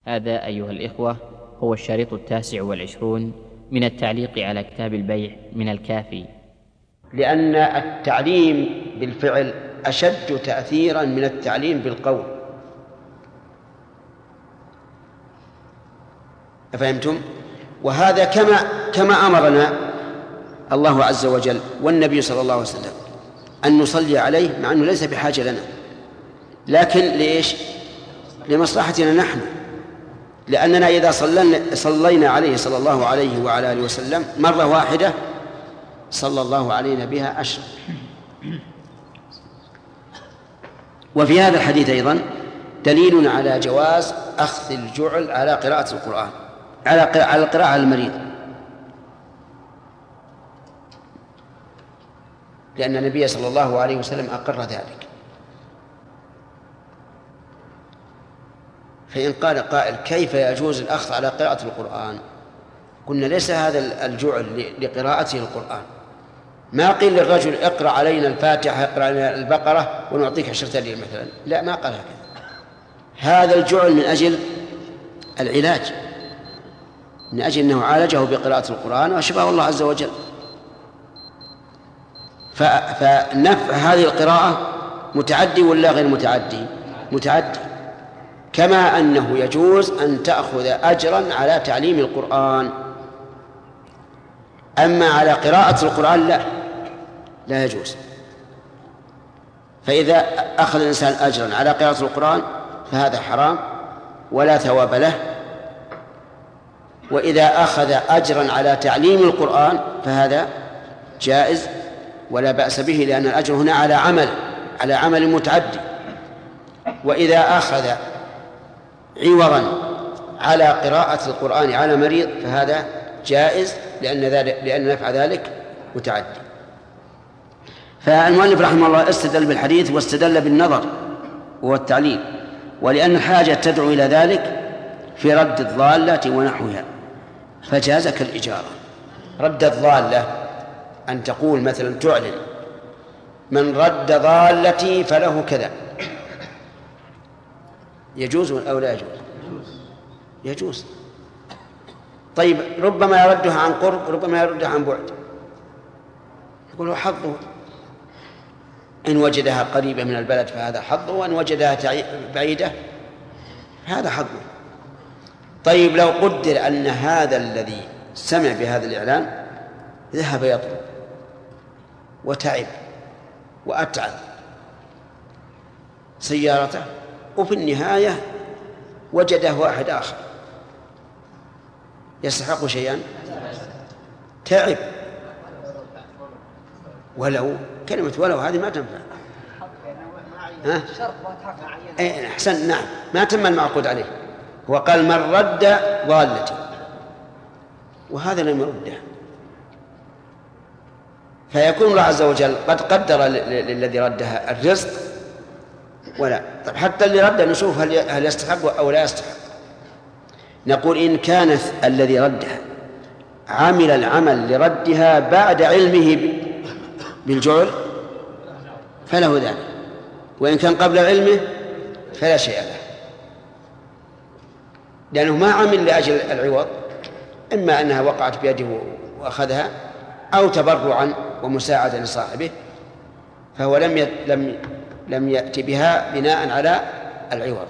هذا أيها الإخوة هو الشريط 29 من التعليق على كتاب البيع من الكافي. لأن التعليم بالفعل أشد تأثيرا من التعليم بالقول. أفهمتم؟ وهذا كما أمرنا الله عز وجل والنبي صلى الله عليه وسلم أن نصلي عليه، مع أنه ليس بحاجة لنا، لكن ليش؟ لمصلحتنا نحن، لأننا إذا صلينا عليه صلى الله عليه وعلى آله وسلم مرة واحدة صلى الله علينا بها 10. وفي هذا الحديث أيضا دليل على جواز أخذ الجعل على قراءة القرآن، على القراءة على المريض، لأن النبي صلى الله عليه وسلم أقر ذلك. فإن قال قائل كيف يجوز الأخذ على قراءة القرآن؟ قلنا ليس هذا الجعل لقراءته القرآن. ما قيل للرجل اقرأ علينا الفاتحة، اقرأ علينا البقرة ونعطيك 10 ريال مثلا، لا، ما قال هكذا. هذا الجعل من أجل العلاج، من أجل أنه عالجه بقراءة القرآن وشفاه الله عز وجل. فنفع هذه القراءة متعدي ولا غير متعدي؟ متعدي. كما أنه يجوز أن تأخذ أجرا على تعليم القرآن، أما على قراءة القرآن لا يجوز. فإذا أخذ الإنسان أجرا على قراءة القرآن فهذا حرام ولا ثواب له، وإذا أخذ أجرا على تعليم القرآن فهذا جائز ولا بأس به، لأن الأجر هنا على عمل متعدي. وإذا أخذ عوضا على قراءة القرآن على مريض فهذا جائز، لأن نفع ذلك متعدي. فالمؤلف رحمه الله استدل بالحديث واستدل بالنظر والتعليل، ولأن الحاجة تدعو إلى ذلك في رد الضالة ونحوها فجاز كالإجارة. رد الضالة أن تقول مثلا تعلن من رد ضالتي فله كذا، يجوز أو لا يجوز؟ يجوز. طيب ربما يردها عن قرب، ربما يردها عن بعد، يقول حظه، إن وجدها قريبة من البلد فهذا حظه، وإن وجدها بعيدة هذا حظه. طيب لو قدر أن هذا الذي سمع بهذا الإعلان ذهب يطلب وتعب وأتعب سيارته، وفي النهاية وجده واحد آخر يستحق شيئا، تعب، ولو كلمة ولو هذه ما تنفع. أحسن، نعم، ما تم المعقود عليه. هو قال من رد ضالتي، وهذا لم يرده، فيكون الله عز وجل قد قدر للذي ردها الرزق ولا. طيب حتى اللي رد نشوف هل يستحق أو لا يستحق. نقول إن كان الذي ردها عمل العمل لردها بعد علمه بالجعل فله ذلك، وإن كان قبل علمه فلا شيء له، لأنه ما عمل لأجل العوض، إما أنها وقعت بيده وأخذها أو تبرعا ومساعدة لصاحبه، فهو لم يأتي بها بناء على العوض.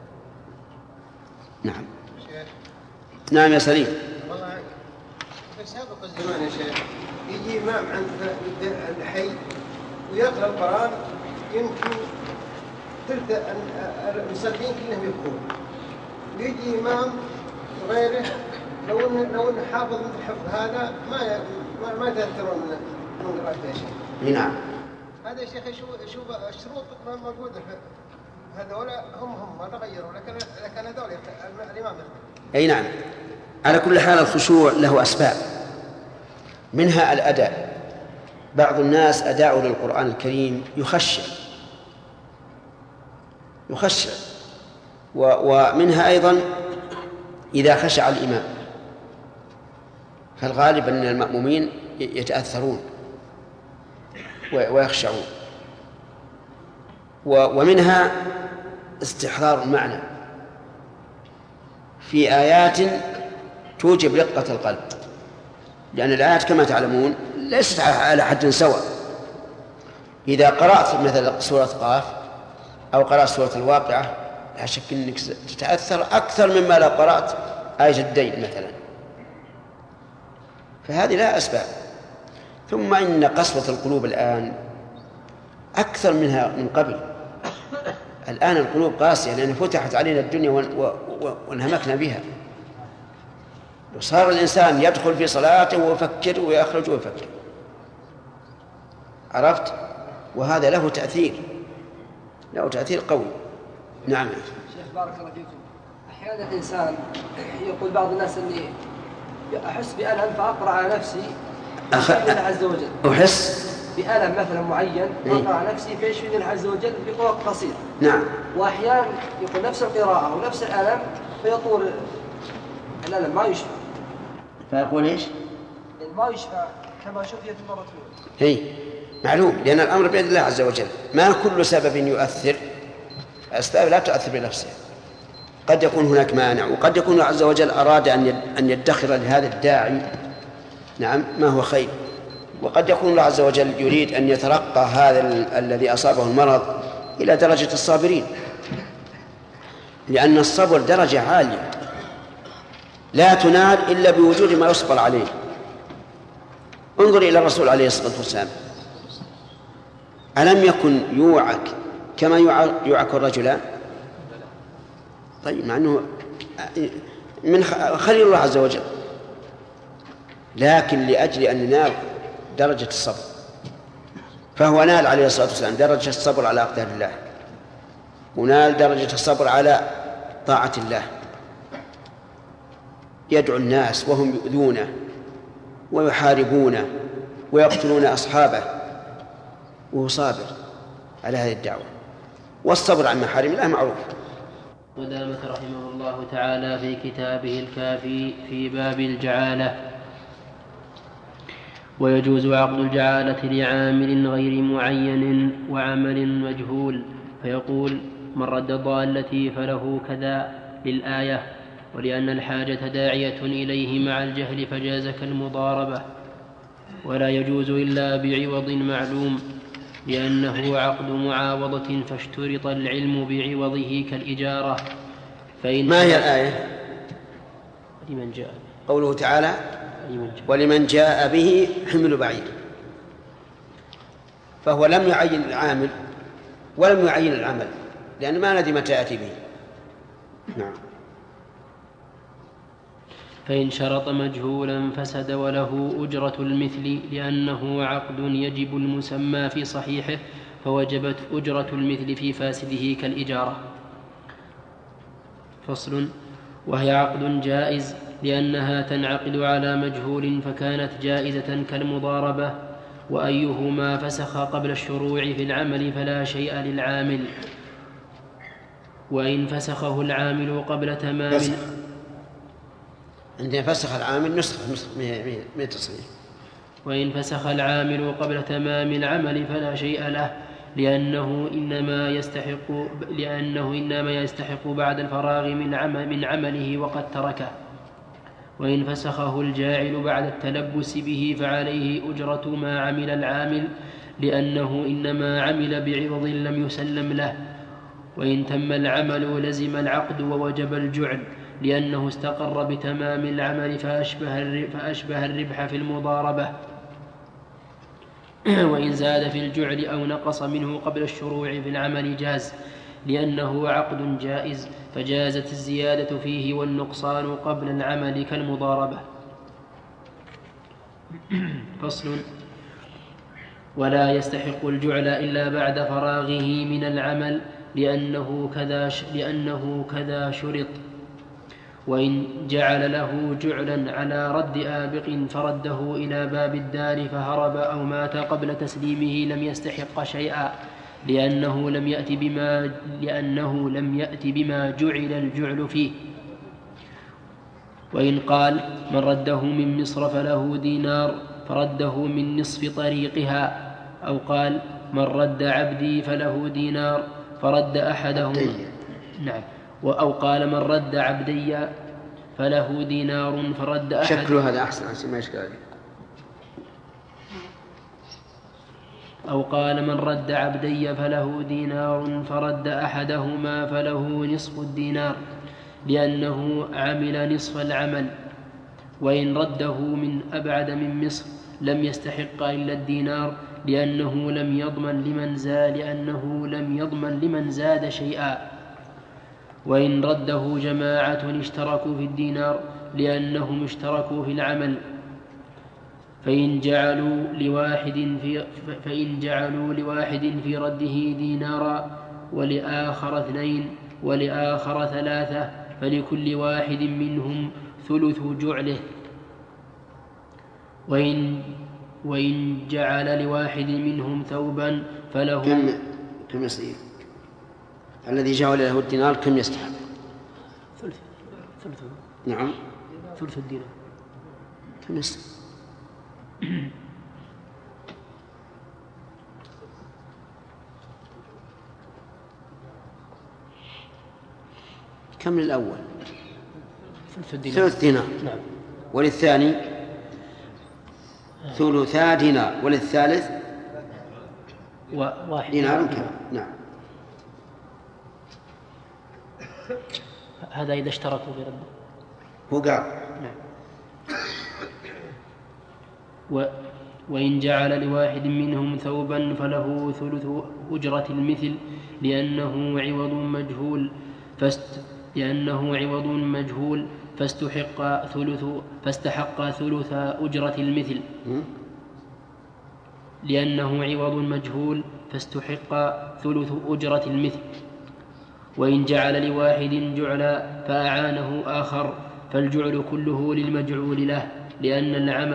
نعم. نعم يا سليم. والله في سابق الزمان يا شيخ يجي إمام عند الحي ويقرأ القرآن، يمكن ثلث المصلين كلهم يبكون، ويجي إمام غيره لو إن حافظ مثل حفظ هذا ما تأثرون من قراءته يا شيخ. نعم. هذا يا شيخ شو الشروط موجودة في هذولا، هم ما تغيروا، لكن هذول الإمام يختلف. أي نعم. على كل حال الخشوع له أسباب، منها الأداء. بعض الناس أداء للقرآن الكريم يخشع، ومنها أيضا إذا خشع الإمام، فالغالب أن المأمومين يتأثرون ويخشعون. ومنها استحضار المعنى، في آيات توجب رقة القلب، لأن الآيات كما تعلمون ليست على حد سواء. إذا قرأت مثل سورة قاف أو قرأت سورة الواقعة لا شك أنك تتأثر أكثر مما لو قرأت آية الدين مثلا، فهذه لا أسباب. ثم إن قسوة القلوب الآن أكثر منها من قبل. الآن القلوب قاسية لأن فتحت علينا الدنيا وانهمكنا بها، وصار الإنسان يدخل في صلاته ويفكر ويخرج ويفكر، عرفت؟ وهذا له تأثير قوي. نعم شيخ بارك الله فيكم. أحيانا الإنسان يقول بعض الناس أني أحس بألم فأقرأ على نفسي الله عز وجل، أحس بألم مثلا معين فأقرأ على نفسي فيشفيني الله عز وجل بوقت قصير. نعم. وأحيانا يقول نفس القراءة ونفس الألم فيطول الألم ما يشفى، فيقول إيش؟ ما يشفى كما شفيت المرة الأولى. هي معلوم، لأن الأمر بيد الله عز وجل، ما كل سبب يؤثر. الأسباب لا تؤثر بنفسها، قد يكون هناك مانع، وقد يكون الله عز وجل أراد أن يدخر لهذا الداعي نعم ما هو خير، وقد يكون الله عز وجل يريد أن يترقى هذا الذي أصابه المرض إلى درجة الصابرين، لأن الصبر درجة عالية لا تنال إلا بوجود ما يصبر عليه. انظر إلى الرسول عليه الصلاة والسلام، ألم يكن يوعك كما يوعك الرجلان؟ طيب، مع أنه من خليل الله عز وجل، لكن لأجل أن ينال درجة الصبر فهو نال عليه الصلاة والسلام درجة الصبر على أقدار الله، ونال درجة الصبر على طاعة الله، يدعو الناس وهم يؤذونه ويحاربونه ويقتلون أصحابه وهو صابر على هذه الدعوة. والصبر عن محارم الله معروف. قدامة رحمه الله تعالى في كتابه الكافي في باب الجعالة: ويجوز عقد الجعالة لعامل غير معين وعمل مجهول، فيقول: من رد ضالتي فله كذا للآية، ولأن الحاجة داعية إليه مع الجهل فجاز كالمضاربة. ولا يجوز إلا بعوض معلوم، لأنه عقد معاوضة فاشترط العلم بعوضه كالإجارة. ما هي الآية؟ لمن جاء قوله تعالى: ولمن جاء به حمل بعير، فهو لم يعين العامل ولم يعين العمل، لأن ما ندري متى يأتي به. نعم. فإن شرط مجهولا فسد وله أجرة المثل، لأنه عقد يجب المسمى في صحيحه فوجبت أجرة المثل في فاسده كالإجارة. فصل: وهي عقد جائز لأنها تنعقد على مجهول فكانت جائزة كالمضاربة، وأيهما فسخ قبل الشروع في العمل فلا شيء للعامل، وإن فسخه العامل قبل تمام. عندما فسخ العامل نسخ من تصريح. وإن فسخ العامل قبل تمام العمل فلا شيء له، لأنه إنما يستحق بعد الفراغ من عمله وقد تركه. وإن فسخه الجاعل بعد التلبس به فعليه أجرة ما عمل العامل، لأنه إنما عمل بعوض لم يسلم له. وإن تم العمل لزم العقد ووجب الجعل، لأنه استقر بتمام العمل فأشبه الربح في المضاربة. وإن زاد في الجعل أو نقص منه قبل الشروع في العمل جاز، لأنه عقد جائز فجازت الزيادة فيه والنقصان قبل العمل كالمضاربة. فصل: ولا يستحق الجعل إلا بعد فراغه من العمل، لأنه كذا شرط. وإن جعل له جعلا على رد آبق فرده إلى باب الدار فهرب أو مات قبل تسليمه لم يستحق شيئا، لأنه لم يأت بما جعل الجعل فيه. وإن قال: من رده من مصر فله دينار فرده من نصف طريقها، أو قال: من رد عبدي فله دينار فرد أحدهم، نعم، أو قال: من رد عبدي فله دينار فرد أحد. شكله هذا أحسن عشان ما يشكل عليه. أو قال من رد عبدي فله دينار فرد أحدهما فله نصف الدينار لأنه عمل نصف العمل. وإن رده من أبعد من مصر لم يستحق إلا الدينار لأنه لم يضمن لمن زاد شيئا. وإن رده جماعة اشتركوا في الدينار لأنهم اشتركوا في العمل، فإن جعلوا لواحد في رده دينارا ولآخر 2 ولآخر 3 فلكل واحد منهم ثلث جعله. وإن جعل لواحد منهم ثوبا فله كم يصير؟ الذي جعل له الدينار كم يستحق؟ ثلث. نعم، ثلث الدينار. كم يستحق؟ كم للأول؟ ثلث دينار. نعم. وللثاني ثلثا دينار، وللثالث دينار كم. نعم. هذا إذا اشتركوا في رده. هو قال. نعم. وإن جعل لواحد منهم ثوبا فله ثلث أجرة المثل لأنه عوض مجهول فاستحق ثلث أجرة المثل لأنه عوض مجهول فاستحق ثلث أجرة المثل. وإن جعل لواحد جعلا فأعانه آخر فالجعل كله للمجعول له لأن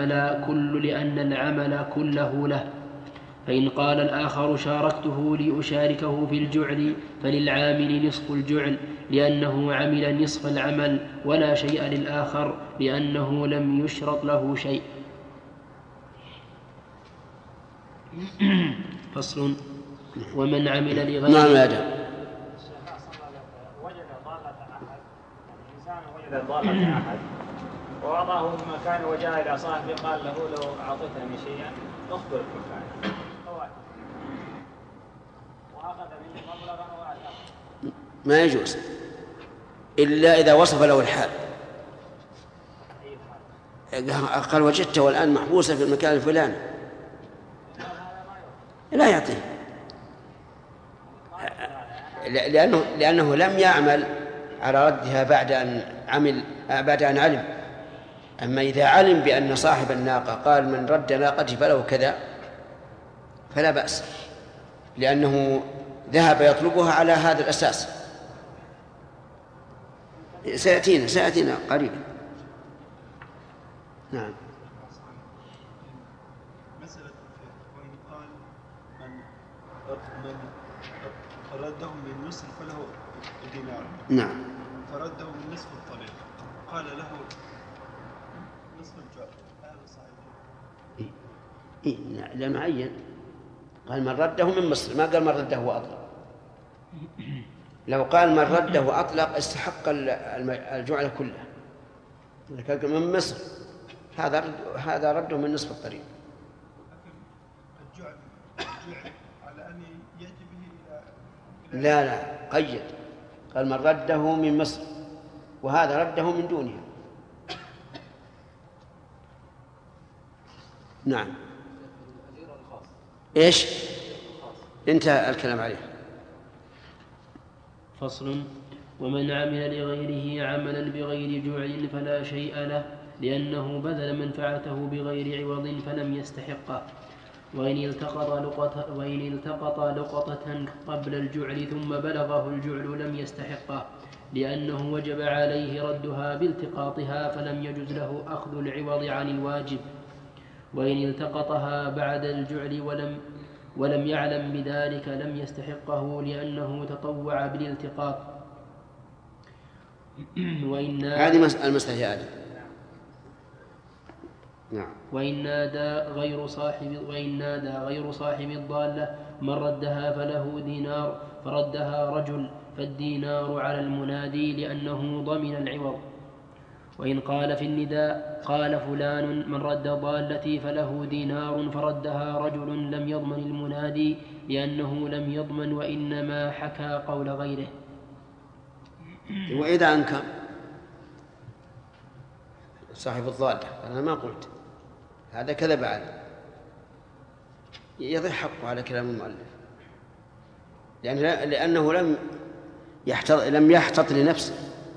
العمل كله له. فإن قال الآخر شاركته لأشاركه في الجعل فللعامل نصف الجعل لأنه عمل نصف العمل ولا شيء للآخر لأنه لم يشرط له شيء. فصل. ومن عمل لغيره. نعم يا جماعة. وجد ضالة أحد ووضعه في مكان وجاء إلى صاحبه قال له لو أعطيتني شيئا أخبر المكان وأخذ منه مبلغا وأعطاه. ما يجوز إلا إذا وصف له الحال. قال وجدته والآن محبوسة في المكان الفلاني لا يعطيه لأنه لم يعمل على ردها بعد أن علم. أما إذا علم بأن صاحب الناقة قال من رد ناقتي فله كذا فلا بأس لأنه ذهب يطلبها على هذا الأساس. سيأتينا قريبا. نعم. مسألة وإن قال من رده من مصر فله دينار. نعم. فرده من نصف الطريق قال له نصف الجعل هذا صحيح. لا معين. قال من رده من مصر ما قال من رده وأطلق. لو قال من رده وأطلق استحق الجعل كله. لكن من مصر هذا رده من نصف الطريق. الجعل على أن يأتي به إلى لا قيد. قال من رده من مصر وهذا رده من دونها. نعم. إيش انتهى الكلام عليه. فصل. ومن عمل لغيره عملا بغير جعل فلا شيء له لأنه بذل منفعته بغير عوض فلم يستحقه. وإن التقط لقطة قبل الجعل ثم بلغه الجعل لم يستحقه لأنه وجب عليه ردها بالتقاطها فلم يجز له أخذ العوض عن الواجب. وإن التقطها بعد الجعل ولم يعلم بذلك لم يستحقه لأنه تطوع بالالتقاط. هذه المسألة هذه. نعم. وإن نادى غير صاحب الضالة من ردها فله دينار فردها رجل فالدينار على المنادي لأنه ضمن العوض. وإن قال في النداء قال فلان من رد ضالتي فله دينار فردها رجل لم يضمن المنادي لأنه لم يضمن وإنما حكى قول غيره. وإذا أنكر صاحب الضالة أنا ما قلت هذا كذب عليه يضيع حقه على كلام المؤلف لأنه لم يحتط لنفسه،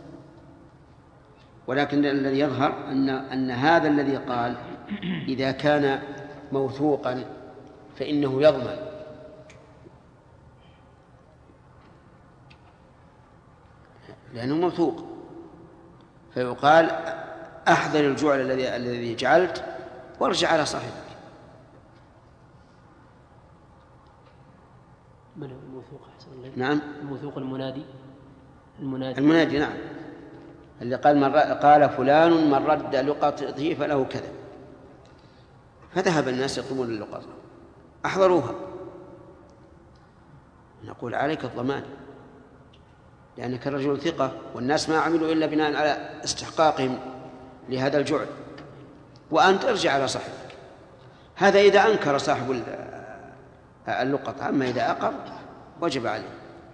ولكن الذي يظهر أن هذا الذي قال إذا كان موثوقا فإنه يضمن، لأنه موثوق، فيقال أحضر الجعل الذي جعلت وارجع على صاحبك. من هو الموثوق أحسن الله؟ نعم الموثوق المنادي نعم، اللي قال فلان من رد لقطته فله كذا، فذهب الناس يطلبون اللقطة أحضروها، نقول عليك الضمان لأنك رجل ثقة والناس ما عملوا إلا بناء على استحقاقهم لهذا الجعل، وأنت ارجع على صاحبك. هذا إذا أنكر صاحب اللقطة، أما إذا أقر وجب عليه.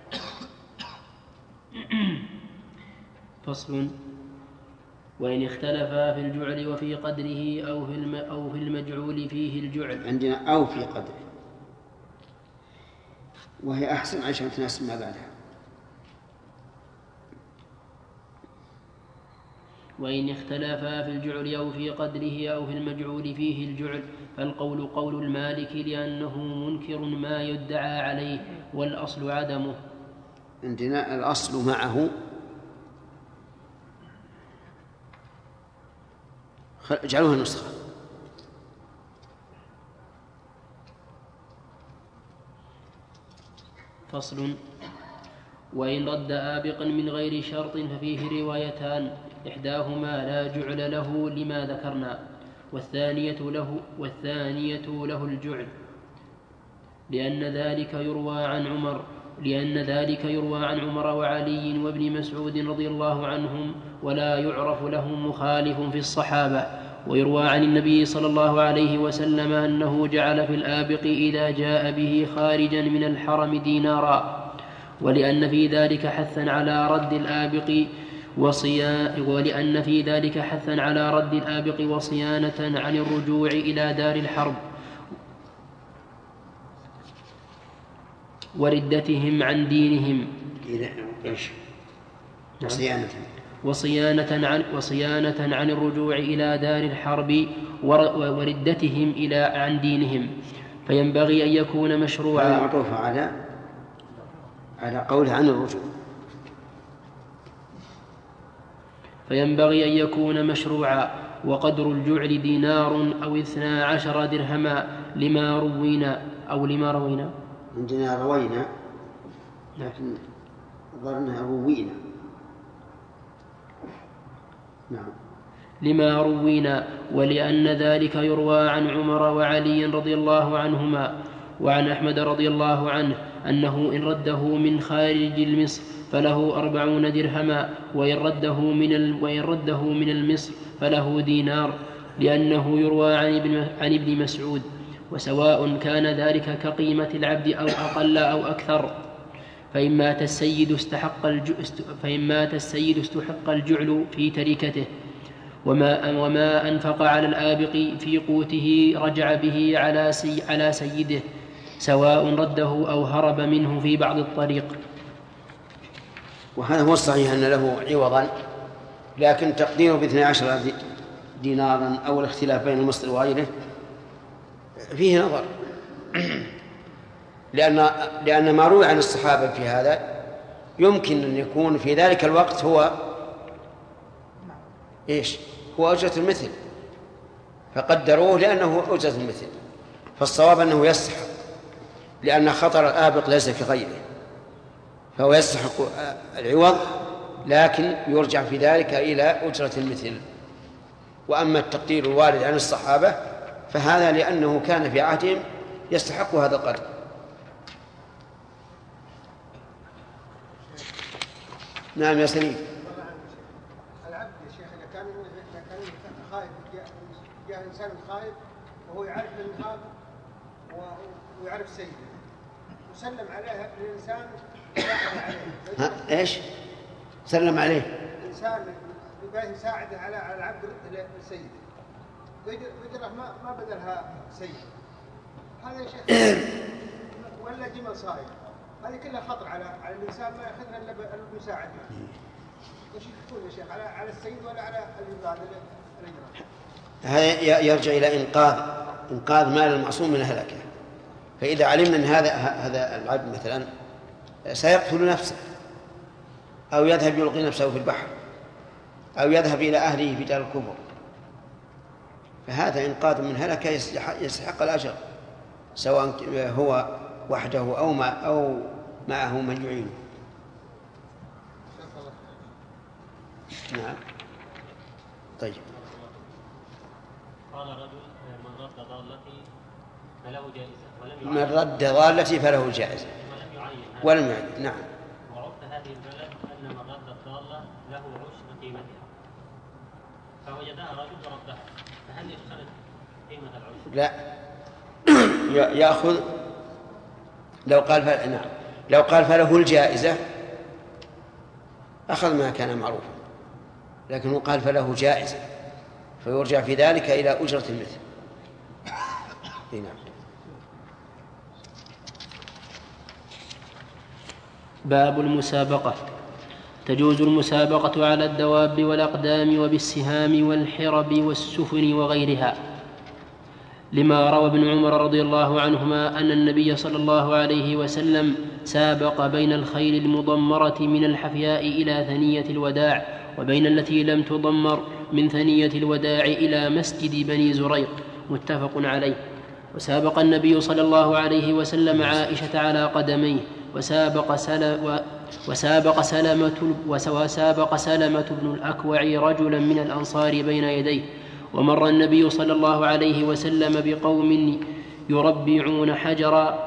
فصل. وإن اختلفا في الجعل وفي قدره أو في المجعول فيه الجعل. عندنا أو في قدره، وهي أحسن عشان تناسب ما بعدها. وإن اختلفا في الجعل أو في قدره أو في المجعول فيه الجعل فالقول قول المالك لأنه منكر ما يدعى عليه والأصل عدمه. عندنا الأصل معه، اجعلوها نسخة. فصل. وإن رد آبقا من غير شرط ففيه روايتان، إحداهما لا جعل له لما ذكرنا، والثانية له الجعل، لأن ذلك يروى عن عمر وعلي وابن مسعود رضي الله عنهم، ولا يعرف لهم مخالف في الصحابة. ويروى عن النبي صلى الله عليه وسلم أنه جعل في الآبق إذا جاء به خارجا من الحرم دينارا، ولأن في ذلك حثا على رد الآبق وصيانة عن الرجوع إلى دار الحرب وردتهم عن دينهم. وصيانة عن الرجوع إلى دار الحرب وردتهم عن دينهم، فينبغي أن يكون مشروعا. معطوف على قوله عن الرجوع. فينبغي أن يكون مشروعا، وقدر الجعل دينار أو 12 درهما لما روينا. عندنا روينا لكن ظنها روينا. نعم. لما روينا، ولأن ذلك يروى عن عمر وعلي رضي الله عنهما، وعن أحمد رضي الله عنه أنه إن رده من خارج المصر فله 40 درهما، وإن رده من المصر فله دينار، لأنه يروى عن ابن مسعود، وسواء كان ذلك كقيمة العبد أو أقل أو أكثر، فإن مات السيد استحق الجعل في تركته، وما أنفق على الآبق في قوته رجع به على سيده، سواء رده أو هرب منه في بعض الطريق. وهذا هو الصحيح أن له عوضا، لكن تقديره ب12 دينارا أو الاختلاف بين المصدر وغيره فيه نظر، لأن ما روي عن الصحابة في هذا يمكن أن يكون في ذلك الوقت هو أجرة المثل، فقدروه لأنه أجرة المثل، فالصواب أنه يستحق، لأن خطر الآبق ليس في غيره، فهو يستحق العوض، لكن يرجع في ذلك إلى أجرة المثل. وأما التقدير الوارد عن الصحابة فهذا لأنه كان في عهدهم يستحق هذا القدر. العبد يا شيخ إذا كان خائف جاء إنسان خائف وهو يعرف النهار ويعرف سيده وسلم عليه الإنسان ها إيش؟ سلم عليه إنسان يبغى يساعده على عبد السيد ويدره ما بدلها سيد هذا يا شيخ ولا جمل صاير هذه كلها خطر على الإنسان ما يأخذها إلا بالمساعدة. وش تقول يا شيخ على السيد ولا على العباد الإجرام؟ هذا يرجع إلى إنقاذ مال المعصوم من الهلكة. فإذا علمنا أن هذا العبد مثلا سيقتل نفسه أو يذهب يلقي نفسه في البحر أو يذهب إلى أهله في دار الكفر فهذا إنقاذ من هلكة يستحق الأجر سواء هو وحده أو معه من يعينه. نعم. طيب. قال رجل من رد ضالتي فله جائزة من رد ضالتي فله جائزة ولم يعين. نعم. وعرف هذه البلد أن من رد الضالة له عشر قيمتها فوجدها رجل وردها فهل يشترط قيمة العشر؟ لا يأخذ لو قال فله الجائزة أخذ ما كان معروفا لكنه قال فله جائزة فيرجع في ذلك إلى أجرة المثل. نعم. باب المسابقة. تجوز المسابقة على الدواب والأقدام وبالسهام والحرب والسفن وغيرها لما روى ابن عمر رضي الله عنهما أن النبي صلى الله عليه وسلم سابق بين الخيل المضمرة من الحفياء إلى ثنية الوداع وبين التي لم تضمر من ثنية الوداع إلى مسجد بني زريق متفق عليه. وسابق النبي صلى الله عليه وسلم عائشة على قدميه وسابق سلمة بن الأكوع رجلا من الأنصار بين يديه. ومر النبي صلى الله عليه وسلم بقوم يربعون حجرا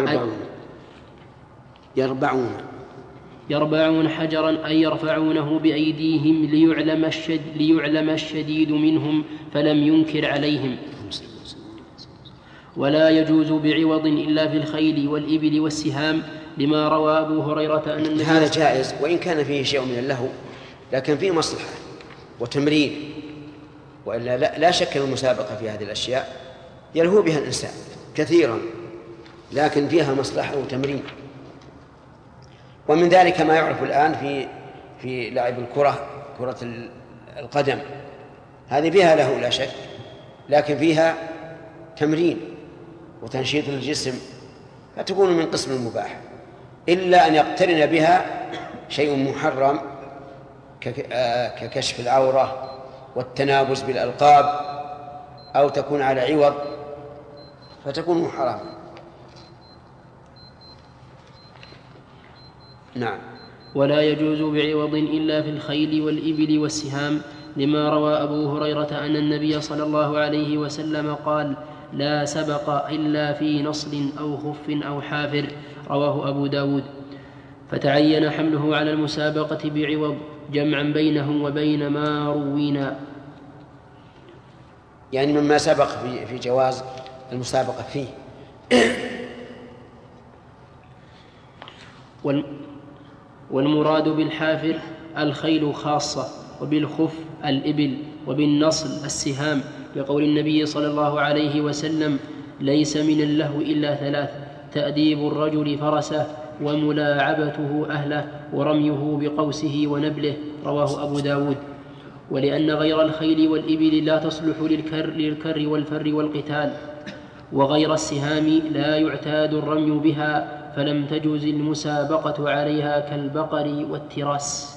يربعون حجرا أي يرفعونه بأيديهم ليعلم الشديد منهم فلم ينكر عليهم. ولا يجوز بعوض إلا في الخيل والإبل والسهام لما روى أبو هريرة أن النبي هذا جائز وإن كان فيه شيء من اللهو لكن فيه مصلحة وتمرين وإلا لا شك المسابقة في هذه الأشياء يلهو بها الإنسان كثيرا لكن فيها مصلحة وتمرين. ومن ذلك ما يعرف الآن في لعب كرة القدم هذه فيها له لا شك لكن فيها تمرين وتنشيط للجسم فتكون من قسم المباح إلا أن يقترن بها شيء محرم ككشف العورة والتنابز بالألقاب أو تكون على عوض فتكون حراما. نعم. ولا يجوز بعوض إلا في الخيل والإبل والسهام لما روى أبو هريرة أن النبي صلى الله عليه وسلم قال لا سبق إلا في نصل أو خف أو حافر رواه أبو داود. فتعين حمله على المسابقة بعوض جمعا بينه وبين ما روينا يعني مما سبق في جواز المسابقة فيه. والمراد بالحافر الخيل خاصة وبالخف الإبل وبالنصل السهام لقول النبي صلى الله عليه وسلم ليس من اللهو إلا ثلاث تأديب الرجل فرسه وملاعبته أهله ورميه بقوسه ونبله رواه أبو داود. ولأن غير الخيل والإبل لا تصلح للكر والفر والقتال وغير السهام لا يعتاد الرمي بها فلم تجوز المسابقة عليها كالبقر والتراس.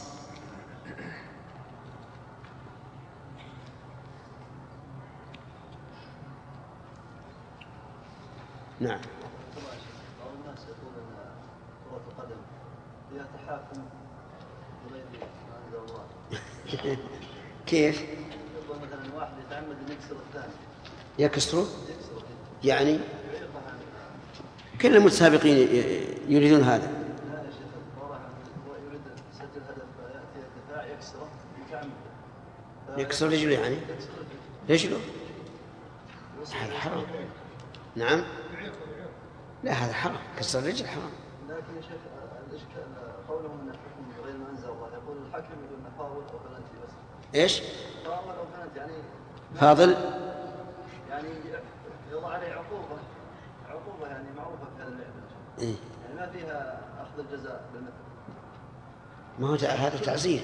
نعم. بعض الناس يقول ان كرة القدم فيها تحاكم بغير ما انزل الله. كيف؟ يقول مثلا واحد يتعمد ان يكسر الثاني. يكسره؟ يعني كل المتسابقين يريدون هذا. لا يا شيخ هو يريد يسجل هدف فياتي الدفاع يكسره يتعمد يكسر رجله يعني رجله، هذا حرام. نعم، لا هذا حرام، كسر الرجل حرام. لكن يا شيخ الاشكال قولهم ان الحكم غير ما انزل الله، يقول الحكم يقول فاضل او بلنتي بس. ايش؟ فاضل او بلنتي يعني فاضل يعني يوضع عليه عقوبه يعني معروفه في هذا اللعبه. إيه؟ يعني ما فيها اخذ الجزاء بالمثل. ما هو هذا تعزير.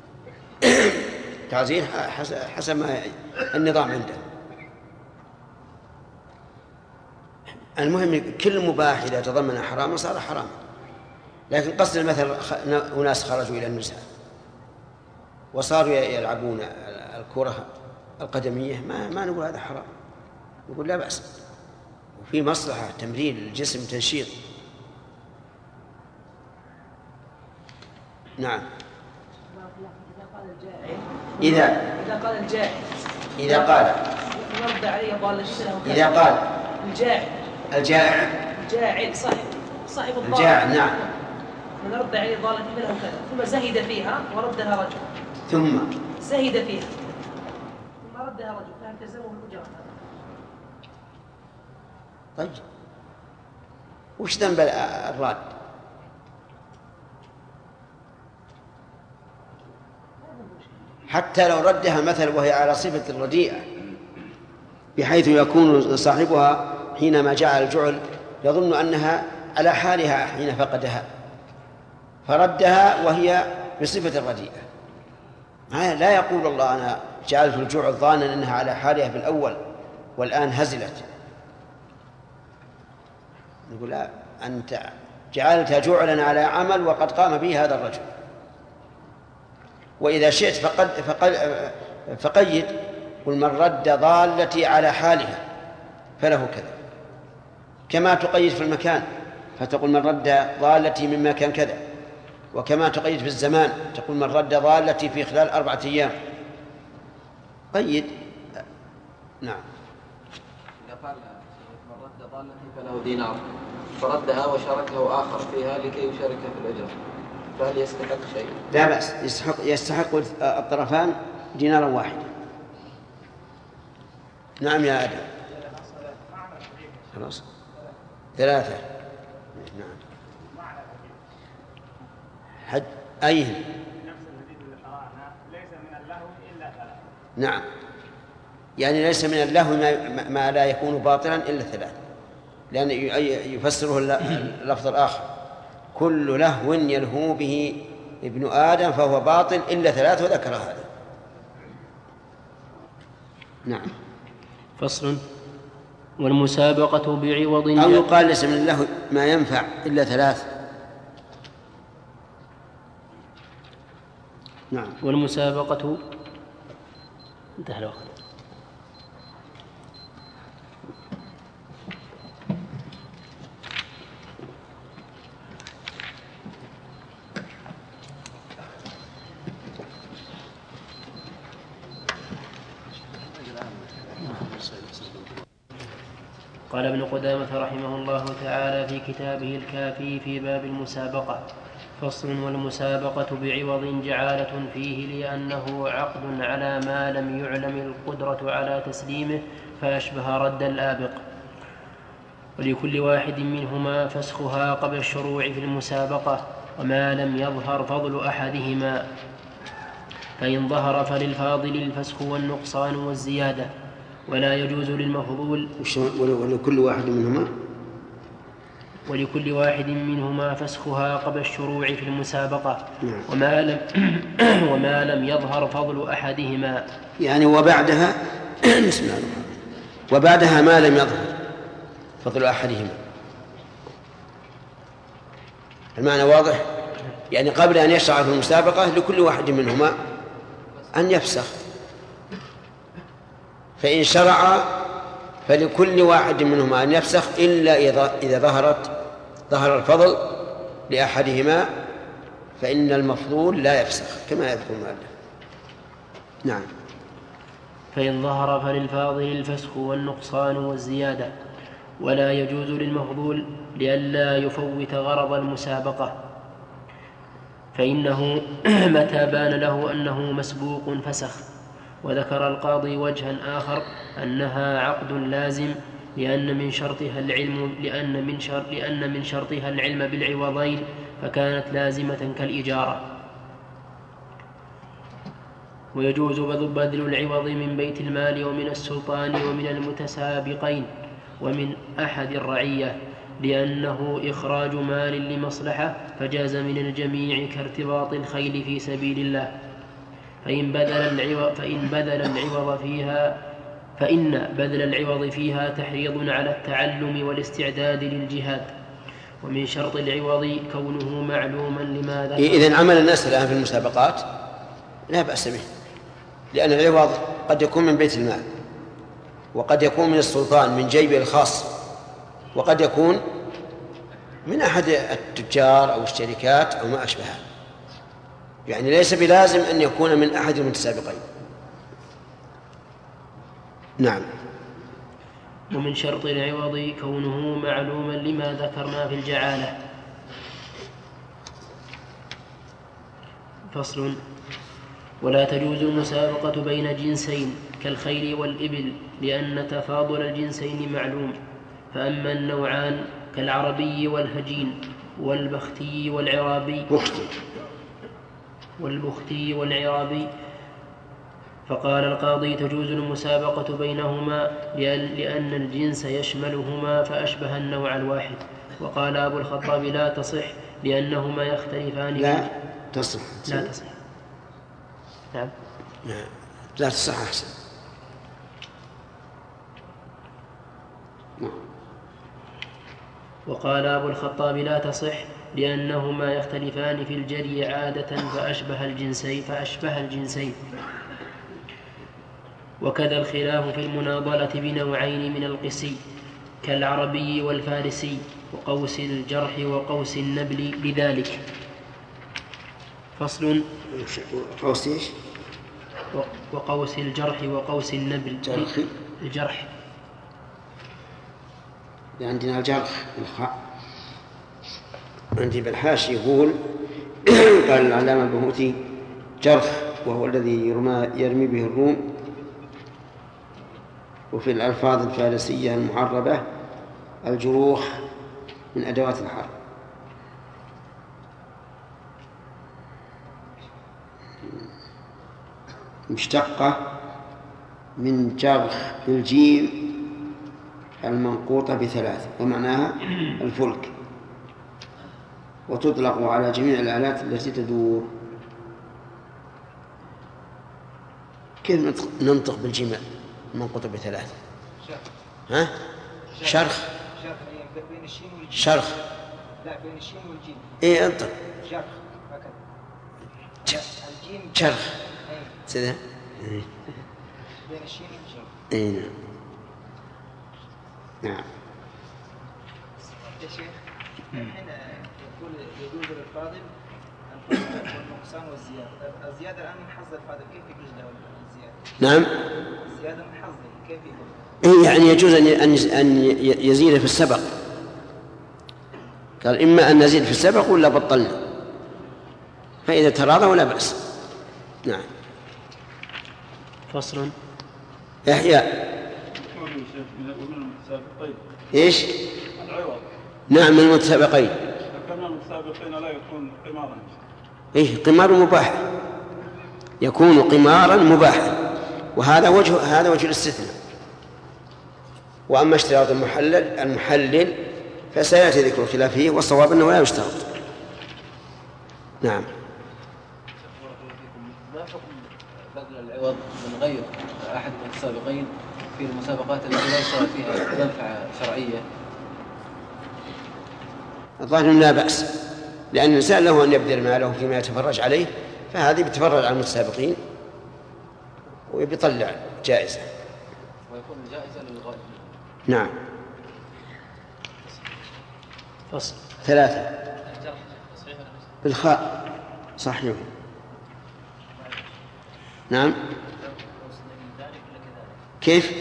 تعزير حسب ما النظام عنده. المهم كل مباح إذا تضمن حراما صار حراما. لكن قصد المثل أناس خرجوا إلى النزهة وصاروا يلعبون الكرة القدمية، ما نقول هذا حرام، نقول لا بأس، وفي مصلحة تمرين الجسم تنشيط. نعم. إذا قال الجاعل إذا قال يرد عليه ضال إذا قال الجاعل صاحب الضال الجاعل نعم، من رد عليه ضالتي فله كذا، ثم زهد فيها وردها رجل، ثم زهد فيها ثم ردها رجل فهل تلزمه بالأجرة؟ طيب وش ذنب الراد؟ حتى لو ردها مثل وهي على صفة الرديئة، بحيث يكون صاحبها حينما جعل الجعل يظن أنها على حالها حين فقدها فردها وهي بصفة الرديئة. لا يقول الله أنا جعلت الجعل ظانا أنها على حالها في الأول والآن هزلت. نقول لا، أنت جعلت جعلا على عمل وقد قام به هذا الرجل. وإذا شئت فقيد، قل من رد ضالتي على حالها فله كذا، كما تقيد في المكان فتقول من رد ضالتي من مكان كذا، وكما تقيد في الزمان تقول من رد ضالتي في خلال 4 أيام. قيد. نعم. إذا قال من رد ضالتي فله دينار فردها وشاركه آخر فيها لكي يشارك في الأجر، فهل يستحق شيء؟ لا بأس، يستحق الطرفان دينارا واحدا. نعم يا آدم. خلاص 3. نعم. حد أيهم؟ ليس من اللهو إلا 3. نعم، يعني ليس من اللهو ما لا يكون باطلا إلا 3، لأن يفسره اللفظ الآخر كل لهو يلهو به ابن آدم فهو باطل إلا 3، وذكر هذا. نعم. فصل. والمسابقة بعوض أو يقال ليس من اللهو ما ينفع إلا 3. نعم. والمسابقة انتهى الوقت. قال ابن قدامة رحمه الله تعالى في كتابه الكافي في باب المسابقة: فصل. والمسابقة بعوض جعالة فيه لأنه عقد على ما لم يعلم القدرة على تسليمه فأشبه رد الآبق، ولكل واحد منهما فسخها قبل الشروع في المسابقة وما لم يظهر فضل أحدهما، فإن ظهر فللفاضل الفسخ والنقصان والزيادة، ولا يجوز للمفضول. ولكل واحد منهما فسخها قبل الشروع في المسابقة وما لم يظهر فضل أحدهما، يعني وبعدها بسم الله الرحمن الرحيم، وبعدها ما لم يظهر فضل أحدهما. المعنى واضح؟ يعني قبل أن يشرع في المسابقة لكل واحد منهما أن يفسخ، فإن شرع فلكل واحد منهما أن يفسخ إلا إذا ظهر الفضل لأحدهما، فإن المفضول لا يفسخ كما يذكر المؤلف. نعم. فإن ظهر فللفاضل الفسخ والنقصان والزيادة، ولا يجوز للمفضول لئلا يفوت غرض المسابقة، فإنه متى بان له أنه مسبوق فسخ، وذكر القاضي وجها آخر أنها عقد لازم لأن من شرطها العلم بالعوضين فكانت لازمة كالإجارة. ويجوز بذل العوض من بيت المال ومن السلطان ومن المتسابقين ومن أحد الرعية لأنه إخراج مال لمصلحة فجاز من الجميع كارتباط الخيل في سبيل الله. فإن بذل العوض فيها تحريض على التعلم والاستعداد للجهاد. ومن شرط العوض كونه معلوما لما ذكر. إذن عمل الناس الآن في المسابقات لا بأس به، لأن العوض قد يكون من بيت المال، وقد يكون من السلطان من جيبه الخاص، وقد يكون من أحد التجار أو الشركات أو ما أشبهها، يعني ليس بلازم أن يكون من أحد المتسابقين. نعم. ومن شرط العوض كونه معلوما لما ذكرنا في الجعالة. فصل. ولا تجوز المسابقة بين جنسين كالخيل والإبل لأن تفاضل الجنسين معلوم. فأما النوعان كالعربي والهجين والبختي والعرابي فقال القاضي تجوز المسابقة بينهما لأن الجنس يشملهما فأشبه النوع الواحد. وقال أبو الخطاب لا تصح لأنهما يختلفان. لا تصح. نعم. لا تصح أحسن. وقال أبو الخطاب لا تصح لأنهما يختلفان في الجري عادة فأشبه الجنسين. وكذا الخلاف في المناضلة بنوعين من القسي كالعربي والفارسي وقوس الجرح وقوس النبل لذلك. فصل. وقوس الجرح وقوس النبل. الجرح عندنا الجرح الخاء. عندي بالحاشي يقول قال العلامة البهوتي جرح وهو الذي يرمي به الروم. وفي الألفاظ الفارسية المعربة الجروح من أدوات الحرب. مشتقة من جرح الجيم المنقوطة بثلاث ومعناها الفلك، وتطلق على جميع الآلات التي تدور. كيف ننطق بالجيم المنقوطة بثلاث؟ ها؟ شرخ. شرخ. لا بين الشين والجيم. إيه انطق. شرخ هكذا. شرخ. سيدا. بين الشين والجيم. إيه نعم. يا شيخ الحين يقول يجوز للفاضل الفضل والنقصان والزيادة. الزيادة الآن من حظ الفاضل كيف يجوز له الزيادة؟ نعم. الزيادة من حظه كيف يجوز؟ إيه يعني يجوز أن يزيد في السبق. قال إما أن نزيد في السبق ولا بطلنا، فإذا تراضى ولا بأس. نعم. فصل. إحياء. إيش؟ العوض. نعم من المتسابقين. لكن المتسابقين لا يكون قمارا. إيه قمار مباح، يكون قمارا مباحا، وهذا وجه الاستثناء. وأما اشتراط المحلل فسيأتي ذكر الخلاف فيه، والصواب أنه لا يشترط. نعم. ما حكم بذل العوض من غير أحد المتسابقين في المسابقات التي ليس فيها منفعة شرعية؟ الظاهر لا بأس، لأن الإنسان له أن يبذل ماله فيما يتفرج عليه، فهذه بتفرج على المتسابقين ويطلع جائزة. ويكون جائزة للغاية. نعم. فصل. 3 بالخاء صحيح. نعم. كيف؟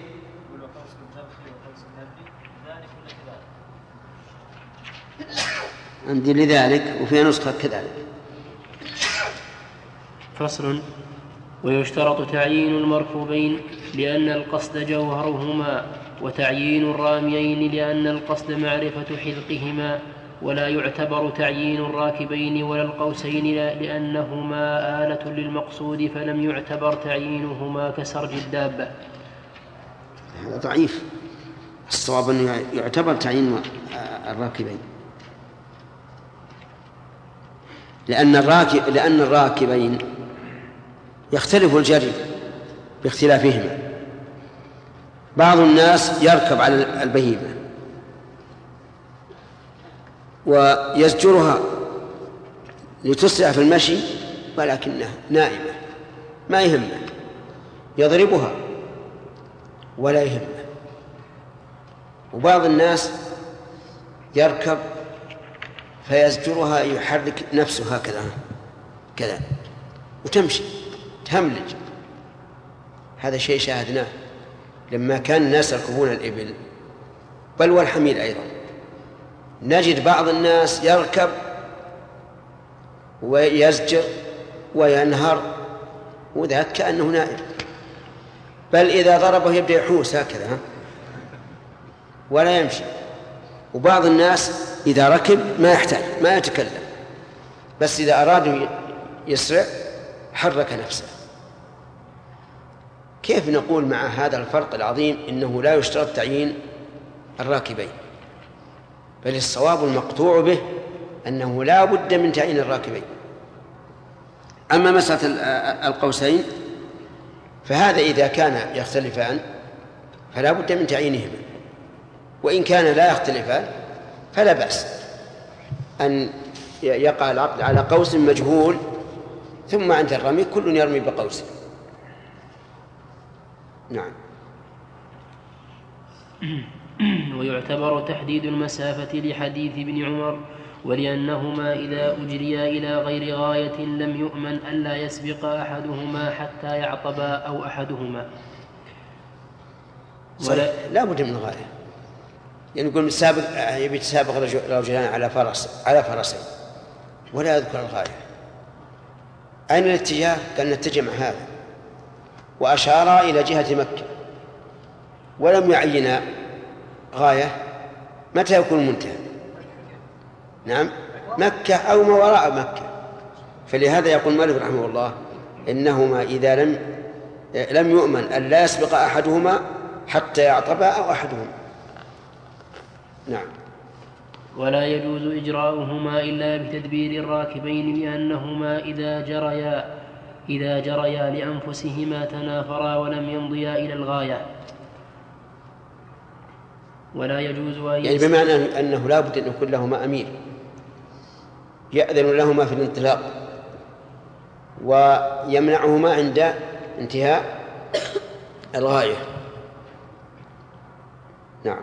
عندي لذلك وفي نسخة كذلك. فصل. ويشترط تعيين المركوبين لأن القصد جوهرهما، وتعيين الراميين لأن القصد معرفة حذقهما، ولا يعتبر تعيين الراكبين ولا القوسين لأنهما آلة للمقصود، فلم يعتبر تعيينهما كسرج الدابة. هذا ضعيف. الصواب أنه يعتبر تعيين الراكبين، لأن الراكبين يختلف الجري باختلافهما. بعض الناس يركب على البهيمة ويزجرها لتسرع في المشي ولكنها نائمة ما يهمه، يضربها ولا يهمه. وبعض الناس يركب فيزجرها، يحرك نفسه هكذا كذا وتمشي تهملج. هذا شيء شاهدناه لما كان الناس يركبون الإبل بل والحمير أيضا. نجد بعض الناس يركب ويزجر وينهر وذاك كأنه نائم، بل إذا ضربه يبدأ يحوس هكذا ولا يمشي. وبعض الناس إذا ركب ما يحتاج، ما يتكلم، بس إذا أراد يسرع حرك نفسه. كيف نقول مع هذا الفرق العظيم إنه لا يشترط تعيين الراكبين؟ بل الصواب المقطوع به أنه لا بد من تعيين الراكبين. أما مسألة القوسين فهذا إذا كان يختلفان فلا بد من تعيينهما، وإن كان لا يختلفان فلا بأس أن يقع العقد على قوس مجهول، ثم عند الرمي كل يرمي بقوسه. نعم. ويعتبر تحديد المسافة لحديث ابن عمر، ولأنهما إذا أجريا إلى غير غاية لم يؤمن ألا يسبق أحدهما حتى يعطبا أو أحدهما. لا بد من غاية، يعني يقول يبي يتسابق رجلان على فرسين ولا يذكر الغاية. أين الاتجاه؟ قال نتجه مع هذا، وأشار إلى جهة مكة ولم يعين غاية. متى يكون المنتهى؟ نعم، مكة أو ما وراء مكة. فلهذا يقول مالك رحمه الله إنهما إذا لم يؤمن أن لا يسبق أحدهما حتى يعطبا أو أحدهما. نعم. ولا يجوز إجراؤهما إلا بتدبير الراكبين، لأنهما إذا جريا لأنفسهما تنافرا ولم يمضيا إلى الغاية. ولا يجوز أن يعني بمعنى أنه لا بد أن يكون لهما أمير يأذن لهما في الانطلاق ويمنعهما عند انتهاء الغاية. نعم.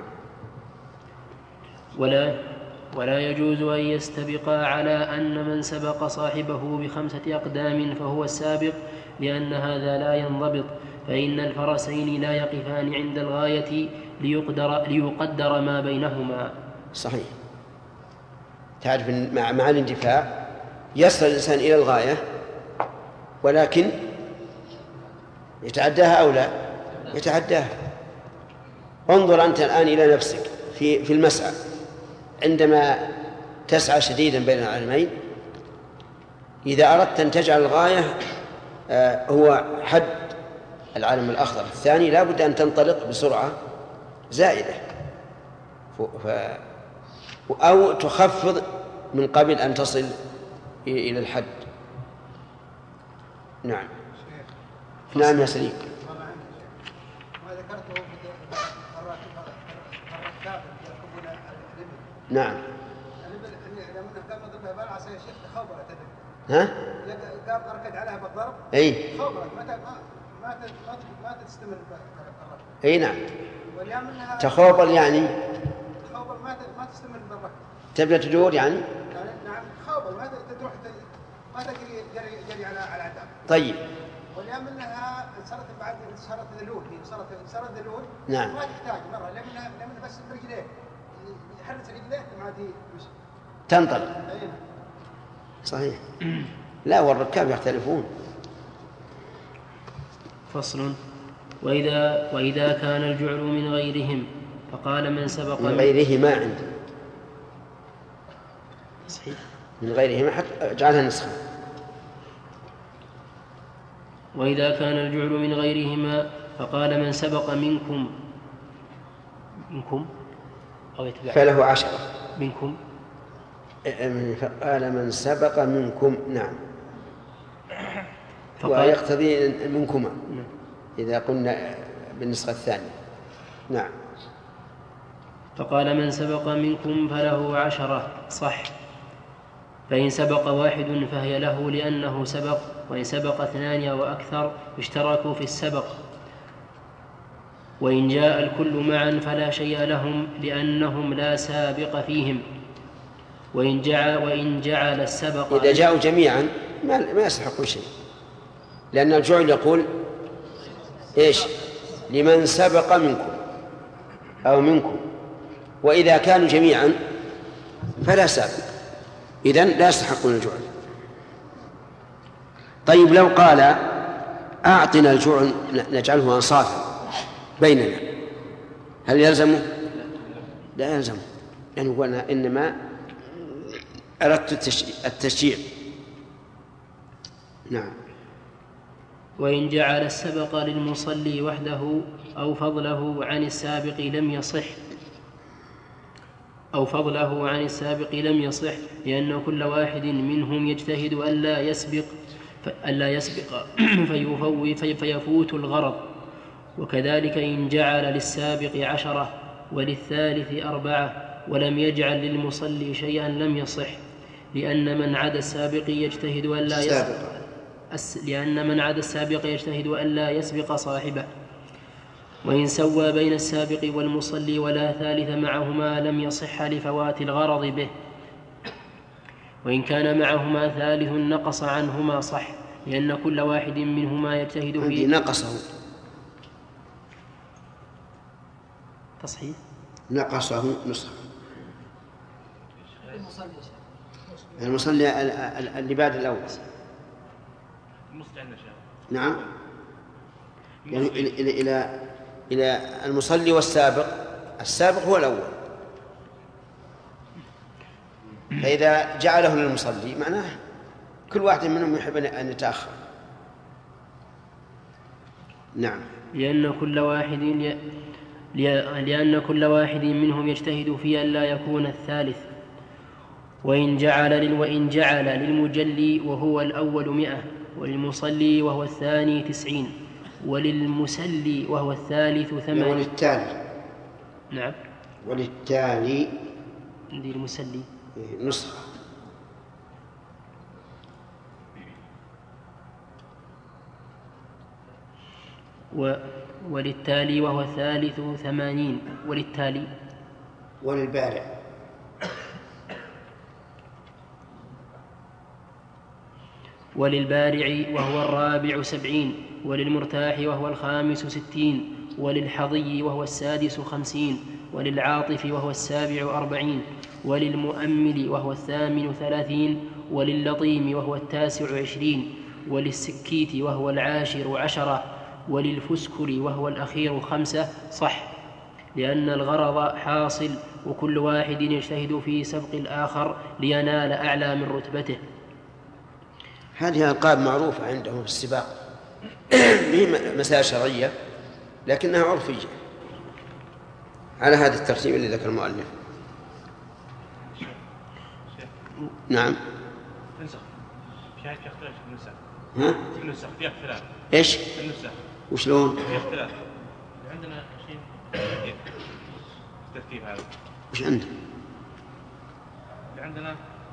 ولا يجوز أن يستبقا على أن من سبق صاحبه ب5 أقدام فهو السابق، لأن هذا لا ينضبط، فإن الفرسين لا يقفان عند الغاية ليقدر ما بينهما. صحيح. تعرف مع الاندفاع يصل الإنسان إلى الغاية ولكن يتعداها أو لا يتعداها. انظر أنت الآن إلى نفسك في المسعى، عندما تسعى شديدا بين العالمين، إذا أردت أن تجعل الغاية هو حد العالم الأخضر الثاني لا بد أن تنطلق بسرعة زائدة أو تخفض من قبل أن تصل إلى الحد. نعم. نعم يا سليم. ما ذكرته الركاب يركبون الإبل. نعم. الإبل لما قام ضربها بالعصا يا شيخ تخوبرت الإبل. ها؟ قام ركض عليها بالضرب. أي. تخوبرت ما تستمر الركض. أي نعم. تخوبر يعني. تخوبر ما تستمر بالركض. تبدأ تدور يعني. نعم تخوبر ما تروح ما تجري جري على العتاب. طيب. واليوم انها صارت بعد صارت ذلول، صارت ذلول. نعم. ما تحتاج مره لما بس برجليه يحرك رجليه ما عاد تنطلق. صحيح. لا والركاب يختلفون. فصل. وإذا كان الجعل من غيرهم فقال من سبق من غيرهما عندي صحيح من غيرهما حتى اجعلها نسخة. وإذا كان الجعل من غيرهما فقال من سبق منكم أو يتبع فله 10 منكم. فقال من سبق منكم. نعم. ويقتضي منكما إذا قلنا بالنسخة الثانية. نعم. فقال من سبق منكم فله 10 صح. فإن سبق واحد فهي له لأنه سبق، وإن سبق 2 أو أكثر اشتركوا في السبق. وإن جاء الكل معا فلا شيء لهم لأنهم لا سابق فيهم. وإن جعل السبق إذا جاءوا جميعا ما يستحقون شيء، لأن الجعل يقول إيش؟ لمن سبق منكم أو منكم، وإذا كانوا جميعا فلا سابق، إذن لا يستحقون الجعل. طيب لو قال أعطنا الجعل نجعله أنصافا بيننا، هل يلزمه؟ لا يلزمه، يعني هو إنما أردت التشجيع. نعم. وإن جعل السبق للمصلي وحده أو فضله عن السابق لم يصح لأن كل واحد منهم يجتهد ألا يسبق فيفوت الغرض. وكذلك إن جعل للسابق 10 وللثالث 4 ولم يجعل للمصلي شيئا لم يصح لأن من عدا السابق يجتهد ألا يسبق صاحبه. وإن سوى بين السابق والمصلي ولا ثالث معهما لم يصح لفوات الغرض به. وإن كان معهما ثالث نقص عنهما صح لأن كل واحد منهما يجتهد في نقصه تصحيح نقصه نسخة. المصلي اللي بعد الأول. نعم، يعني إلى المصلي والسابق. السابق هو الأول، فإذا جعله للمصلي معناه كل واحد منهم يحب أن يتأخر. نعم. لأن كل واحد منهم يجتهد في أن لا يكون الثالث. وإن جعل للمجلي وهو الأول 100 وللمصلي وهو الثاني 90 وللمسلي وهو الثالث 80. وللتالي. نعم. وللتالي عندي المسلي نسخة. وللتالي وهو الثالث 80 وللتالي. وللبارع وهو الرابع 70 وللمرتاح وهو الخامس 60 وللحظي وهو السادس 50 وللعاطف وهو السابع 40 وللمؤمل وهو الثامن 30 ولللطيم وهو التاسع 20 وللسكيت وهو العاشر 10 وللفسكر وهو الأخير 5 صح لأن الغرض حاصل وكل واحد يجتهد في سبق الآخر لينال أعلى من رتبته. هذه ألقاب معروفة عندهم في السباق، هي مسائل شرعية لكنها عرفية على هذا الترتيب اللي ذكر المؤلف. نعم. في اختلاف في النسخ. ها؟ في النسخ في اختلاف. ايش؟ في النسخ. وشلون؟ في اختلاف. عندنا شيء الترتيب هذا. وش عندنا؟ عندنا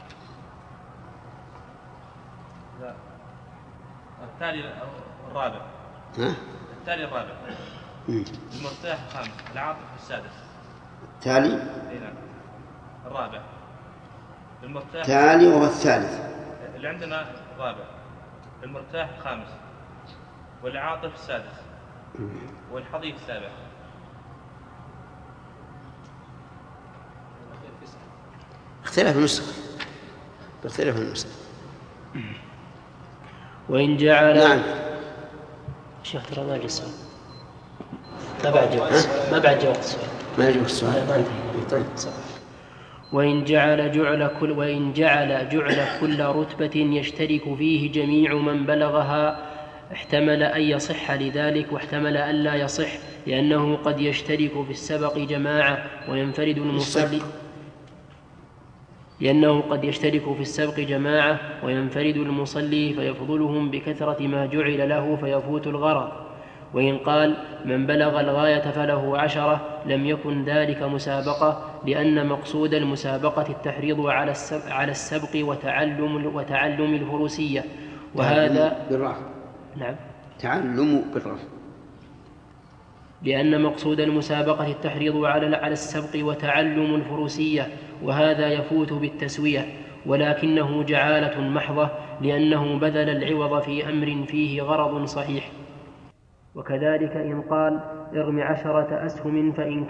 التالي الرابع. ها؟ التالي الرابع. المرتاح الخامس، العاطف السادس. التالي؟ اي نعم. الرابع. المرتاح التالي وهو الثالث. اللي عندنا الرابع. المرتاح الخامس. والعاطف السادس. والحضيض السابع. اختلاف النسخ. وإن جعل نعم. شيخ ترى ما جاء السؤال. ما بعد جواب السؤال. ما يجوك السؤال. طيب. وإن جعل جعل كل رتبة يشترك فيه جميع من بلغها احتمل أن يصح لذلك واحتمل أن لا يصح، لأنه قد يشترك في السبق جماعة وينفرد المصلي فيفضلهم بكثرة ما جعل له فيفوت الغرض. وإن قال من بلغ الغاية فله 10 لم يكن ذلك مسابقة، لأن مقصود المسابقة التحريض على السبق وتعلم الفروسية، وهذا بالرفع. نعم، تعلم بالرفع. لأن مقصود المسابقة التحريض على السبق وتعلم الفروسية، وهذا يفوت بالتسوية، ولكنه جعالة محضة، لأنه بذل العوض في أمر فيه غرض صحيح. وكذلك إن قال ارم 10 أسهم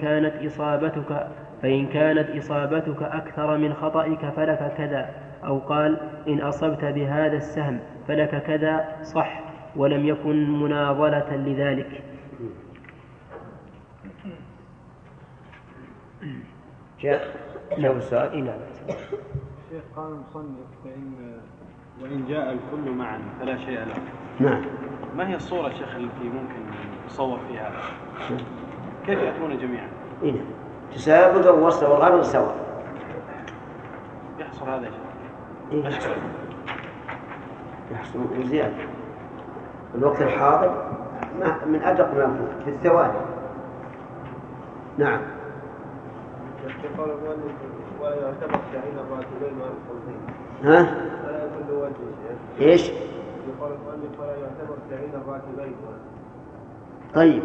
فإن كانت إصابتك أكثر من خطئك فلك كذا، أو قال إن أصبت بهذا السهم فلك كذا، صح، ولم يكن مناضلة لذلك. جاء السؤال. نعم. شيخ قال المصنف وإن جاء الكل معا فلا شيء له. نعم. ما هي الصورة شيخ التي ممكن يصور فيها كيف يأتون جميعا؟ تسابق الوصل والغرض سوا. يحصل هذا يا شيخ؟ يحصل زيادة الوقت الحاضر من أدق ما يكون في الثواني. نعم. قال المؤلف ولا يعتبر تعيين الراتبين والفرضين. ها؟ ولا يكون له وجه. ايش؟ قال المؤلف ولا يعتبر تعيين الراتبين. طيب.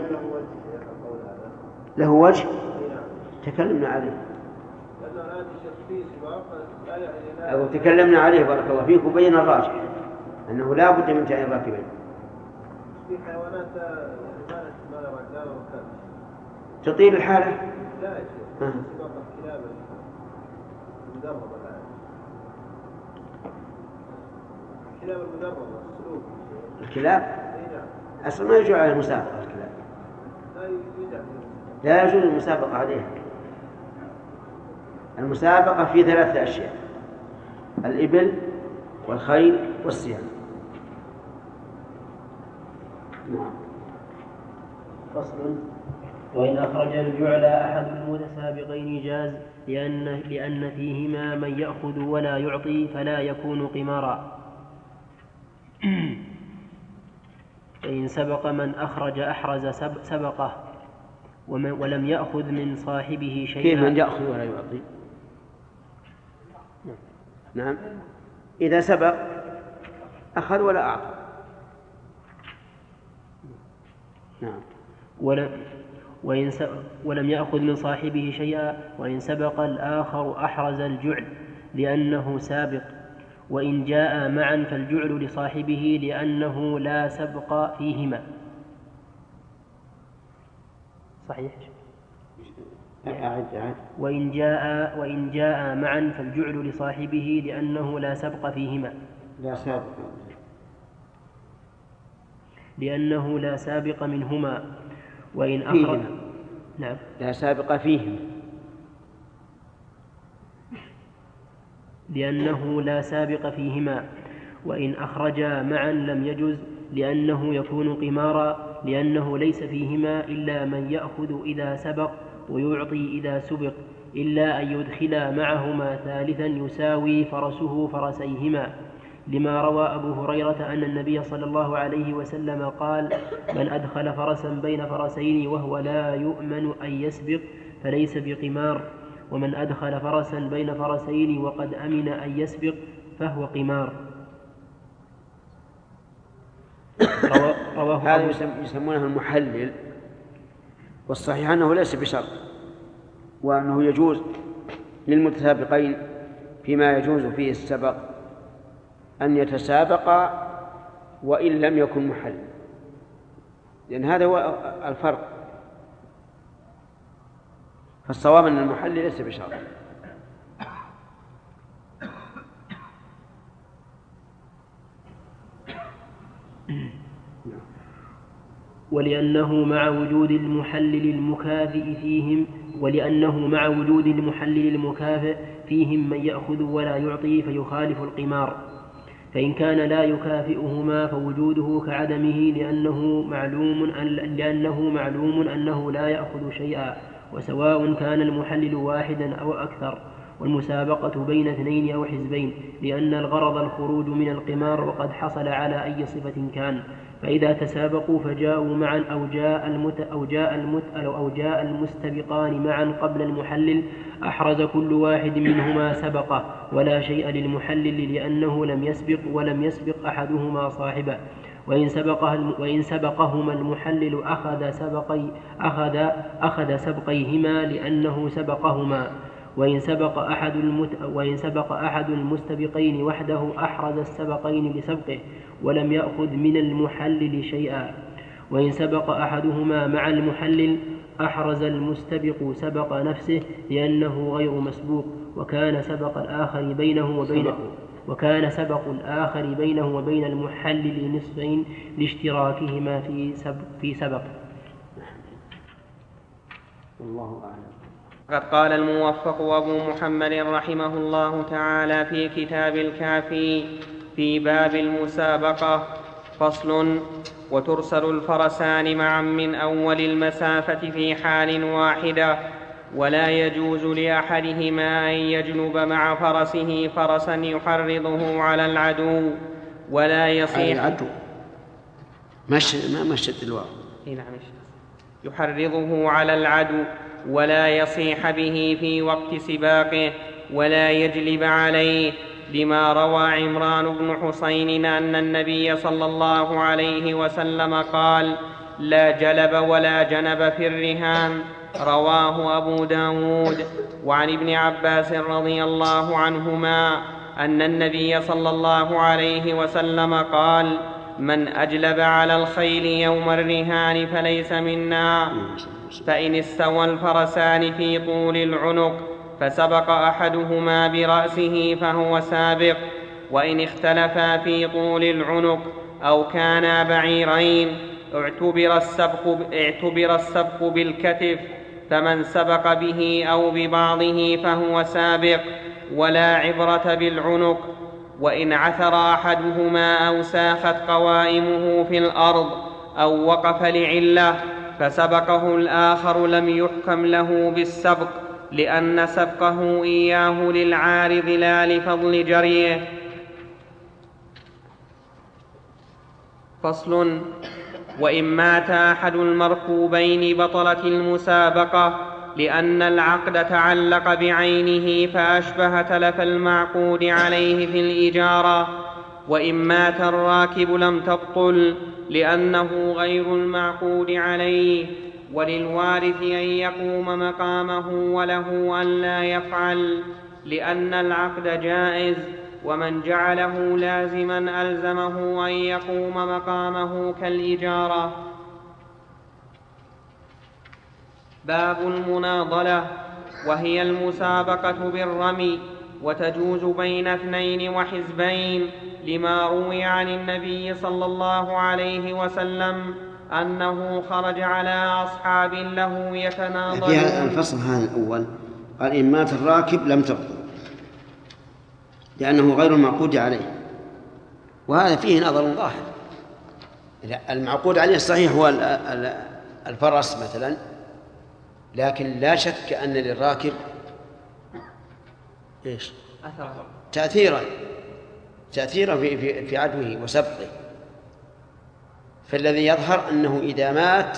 له وجه؟ نعم. تكلمنا عليه. لأنه هذا الشيخ فيه سباق لا يعني أو تكلمنا عليه بارك الله فيك، وبين الراجح أنه لا بد من تعيين الراتبين. في حيوانات ما لا مكان. تطيل الحالة؟ لا يا شيخ. سباق الكلاب المدربة الآن. الكلاب المدربة السلوك. الكلاب؟ أصلا ما يجوز على المسابقة الكلاب. لا يجوز المسابقة عليها. المسابقة في 3 أشياء: الإبل والخيل والسيان. نعم. فصل. وإن أخرج الجعل أحد المتسابقين جاز، لأن فيهما من يأخذ ولا يعطي فلا يكون قمارا. فإن سبق من أخرج أحرز سبقه ولم يأخذ من صاحبه شيئا. كيف من يأخذ ولا يعطي؟ نعم، إذا سبق أخذ ولا أعطى. نعم. ولم يأخذ من صاحبه شيئا، وإن سبق الآخر أحرز الجعل لأنه سابق، وإن جاء معا فالجعل لصاحبه لأنه لا سبق فيهما. صحيح. وإن جاء معا فالجعل لصاحبه لأنه لا سبق فيهما. لأنه لا سابق منهما. وإن أخرج نعم لا سابق فيهما لأنه لا سابق فيهما. وإن أخرجا معا لم يجز، لأنه يكون قمارا، لأنه ليس فيهما إلا من يأخذ إذا سبق ويعطي إذا سبق، إلا أن يدخلا معهما ثالثا يساوي فرسه فرسيهما، لما روى أبو هريرة أن النبي صلى الله عليه وسلم قال: من أدخل فرسا بين فرسين وهو لا يؤمن أن يسبق فليس بقمار، ومن أدخل فرسا بين فرسين وقد أمن أن يسبق فهو قمار. هذا يسمونه المحلل، والصحيح أنه ليس بشرط، وأنه يجوز للمتسابقين فيما يجوز فيه السبق أن يتسابقا وإن لم يكن محل، لأن هذا هو الفرق. فالصواب أن المحل ليس بشرط. ولأنه مع وجود المحلل المكافئ فيهم من يأخذ ولا يعطي فيخالف القمار، فإن كان لا يكافئهما فوجوده كعدمه، لأنه معلوم أنه لا يأخذ شيئا، وسواء كان المحلل واحدا أو أكثر، والمسابقة بين اثنين أو حزبين، لأن الغرض الخروج من القمار وقد حصل على أي صفة كان. فإذا تسابقوا فجاءوا معا أو جاء المستبقان معا قبل المحلل، أحرز كل واحد منهما سبقه، ولا شيء للمحلل لأنه لم يسبق أحدهما صاحبه. وإن سبقهما المحلل أخذ سبقيهما لأنه سبقهما، وإن سبق أحد المستبقين وحده أحرز السبقين لسبقه ولم يأخذ من المحلل شيئا. وإن سبق أحدهما مع المحلل أحرز المستبق سبق نفسه لأنه غير مسبوق، وكان سبق الآخر بينه وبين المحلل نصفين لاشتراكهما في سبق. والله أعلم. قد قال الموفق أبو محمد رحمه الله تعالى في كتاب الكافي في باب المسابقة: فصل: وترسل الفرسان معا من أول المسافة في حال واحدة، ولا يجوز لأحدهما أن يجلب مع فرسه فرسا يحرضه على العدو ولا يصيح يحرضه على العدو ولا يصيح به في وقت سباقه ولا يجلب عليه، لما روى عمران بن حسين أن النبي صلى الله عليه وسلم قال: لا جلب ولا جنب في الرهان، رواه أبو داود. وعن ابن عباس رضي الله عنهما أن النبي صلى الله عليه وسلم قال: من أجلب على الخيل يوم الرهان فليس منا. فإن استوى الفرسان في طول العنق فسبق أحدهما برأسه فهو سابق، وإن اختلفا في طول العنق أو كانا بعيرين اعتبر السبق بالكتف، فمن سبق به أو ببعضه فهو سابق، ولا عبرة بالعنق. وإن عثر أحدهما أو ساخت قوائمه في الأرض أو وقف لعلة فسبقه الآخر لم يحكم له بالسبق، لأن سبقه إياه للعارض لا لفضل جريه. فصل: وإن مات أحد المركوبين بطلت المسابقة، لأن العقد تعلق بعينه فأشبه تلف المعقود عليه في الإجارة. وإن مات الراكب لم تبطل، لأنه غير المعقود عليه، وللوارث أن يقوم مقامه وله أن لا يفعل، لأن العقد جائز، ومن جعله لازما ألزمه أن يقوم مقامه كالإجارة. باب المناضلة، وهي المسابقة بالرمي، وتجوز بين اثنين وحزبين، لما روي عن النبي صلى الله عليه وسلم أنه خرج على أصحاب له يتناضلون. في هذا الفصل هذا الأول قال: إن مات الراكب لم تبطل، لأنه غير المعقود عليه، وهذا فيه نظر ظاهر. المعقود عليه الصحيح هو الفرس مثلا، لكن لا شك أن للراكب تأثيرا في عدوه وسبقه. فالذي يظهر أنه إذا مات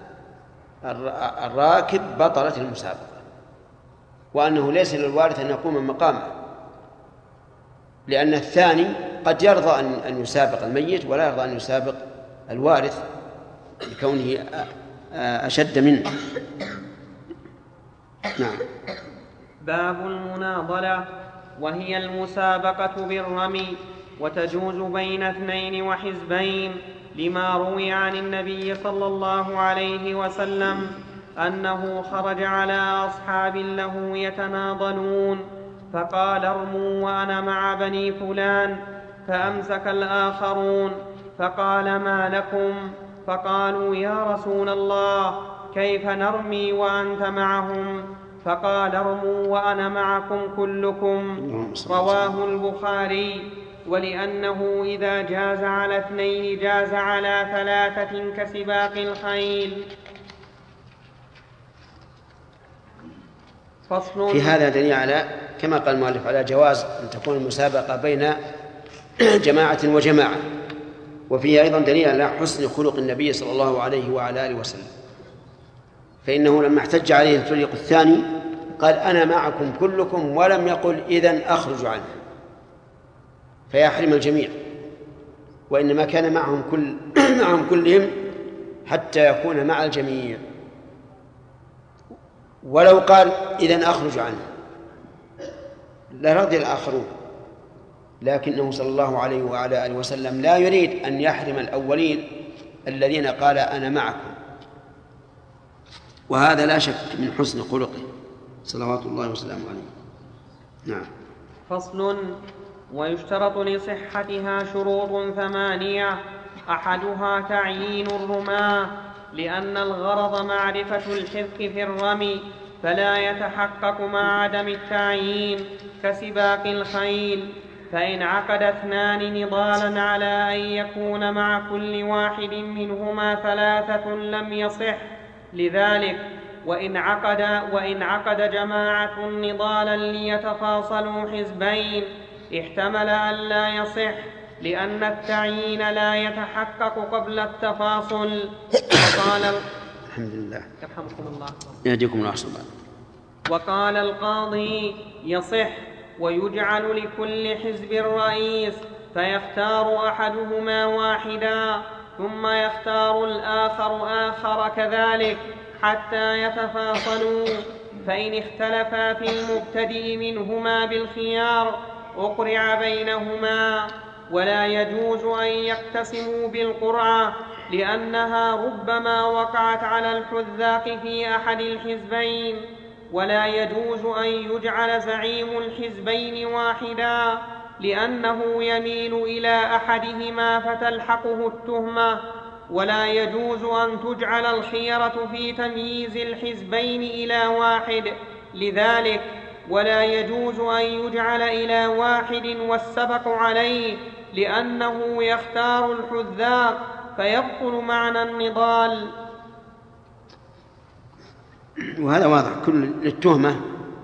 الراكب بطلت المسابقة، وأنه ليس للوارث أن يقوم مقامه، لأن الثاني قد يرضى أن يسابق الميت ولا يرضى أن يسابق الوارث لكونه أشد منه. نعم. باب المناضلة، وهي المسابقة بالرمي، وتجوز بين اثنين وحزبين، لما روي عن النبي صلى الله عليه وسلم أنه خرج على أصحاب له يتناضلون، فقال: ارموا وأنا مع بني فلان، فأمسك الآخرون، فقال: ما لكم؟ فقالوا يا رسول الله كيف نرمي وأنت معهم؟ فقال ارموا وأنا معكم كلكم. رواه البخاري. ولأنه إذا جاز على 2 جاز على 3 كسباق الخيل. فصل. في هذا دليل على كما قال المؤلف على جواز أن تكون المسابقة بين جماعة وجماعة، وفيه أيضا دليل على حسن خلق النبي صلى الله عليه وعلى آله وسلم، فإنه لما احتج عليه الفريق الثاني قال أنا معكم كلكم، ولم يقل إذن أخرج عنه فيحرم الجميع، وإنما كان معهم كلهم حتى يكون مع الجميع. ولو قال إذن أخرج عنه لرضي الآخرون، لكنه صلى الله عليه وعلى آله وسلم لا يريد أن يحرم الأولين الذين قال أنا معكم، وهذا لا شك من حسن خلقه صلوات الله وسلامه عليه. نعم. فصل. ويشترط لصحتها شروط 8: أحدها تعيين الرماة، لأن الغرض معرفة الحذق في الرمي، فلا يتحقق مع عدم التعيين كسباق الخيل. فإن عقد 2 نضالا على أن يكون مع كل واحد منهما 3 لم يصح لذلك. وإن عقد جماعة نضالا ليتفاصلوا حزبين احتمل أن لا يصح، لأن التعيين لا يتحقق قبل التفاصل. الحمد لله. يرحمكم الله. يهديكم الله أحسن. وقال القاضي يصح، ويجعل لكل حزب رئيس، فيختار أحدهما واحدا ثم يختار الآخر آخر كذلك حتى يتفاصلوا. فإن اختلفا في المبتدئ منهما بالخيار أقرع بينهما. ولا يجوز أن يقتسموا بالقرعة، لأنها ربما وقعت على الحذاق في أحد الحزبين. ولا يجوز أن يجعل زعيم الحزبين واحدا، لأنه يميل إلى أحدهما فتلحقه التهمة. ولا يجوز أن تجعل الخيرة في تمييز الحزبين إلى واحد لذلك. ولا يجوز أن يجعل إلى واحد والسبق عليه، لأنه يختار الحذاق فيبطل معنى النضال. وهذا واضح كل للتهمة،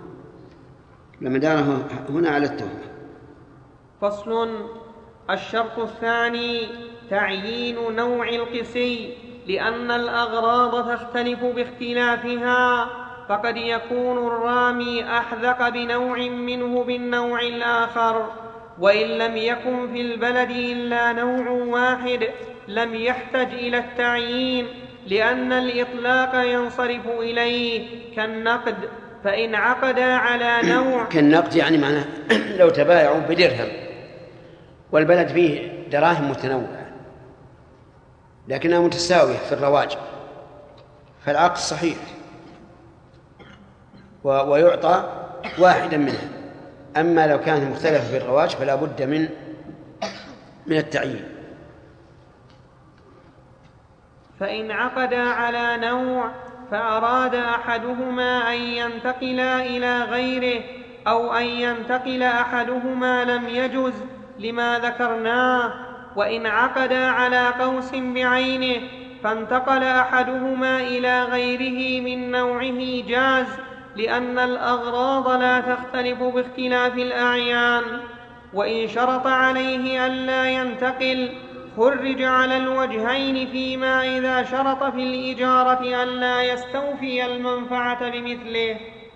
لمداره هنا على التهمة. فصل. الشرط الثاني تعيين نوع القسي، لأن الأغراض تختلف باختلافها، فقد يكون الرامي أحذق بنوع منه بالنوع الآخر، وإن لم يكن في البلد إلا نوع واحد لم يحتج إلى التعيين، لأن الإطلاق ينصرف إليه كالنقد. فإن عقدا على نوع كالنقد يعني معناه لو تبايعوا بدرهم والبلد فيه دراهم متنوعة لكنها متساوية في الرواج، فالعقد صحيح ويعطى واحدا منها. أما لو كانت مختلفة في الرواج فلا بد من التعيين. فإن عقدا على نوع فأراد أحدهما أن ينتقل إلى غيره أو أن ينتقل أحدهما لم يجز لما ذكرناه. وإن عقدا على قوس بعينه فانتقل أحدهما إلى غيره من نوعه جاز، لأن الأغراض لا تختلف باختلاف الأعيان. وإن شرط عليه ألا ينتقل خرج على الوجهين، فيما إذا شرط في الإجارة ألا يستوفي المنفعة بمثله.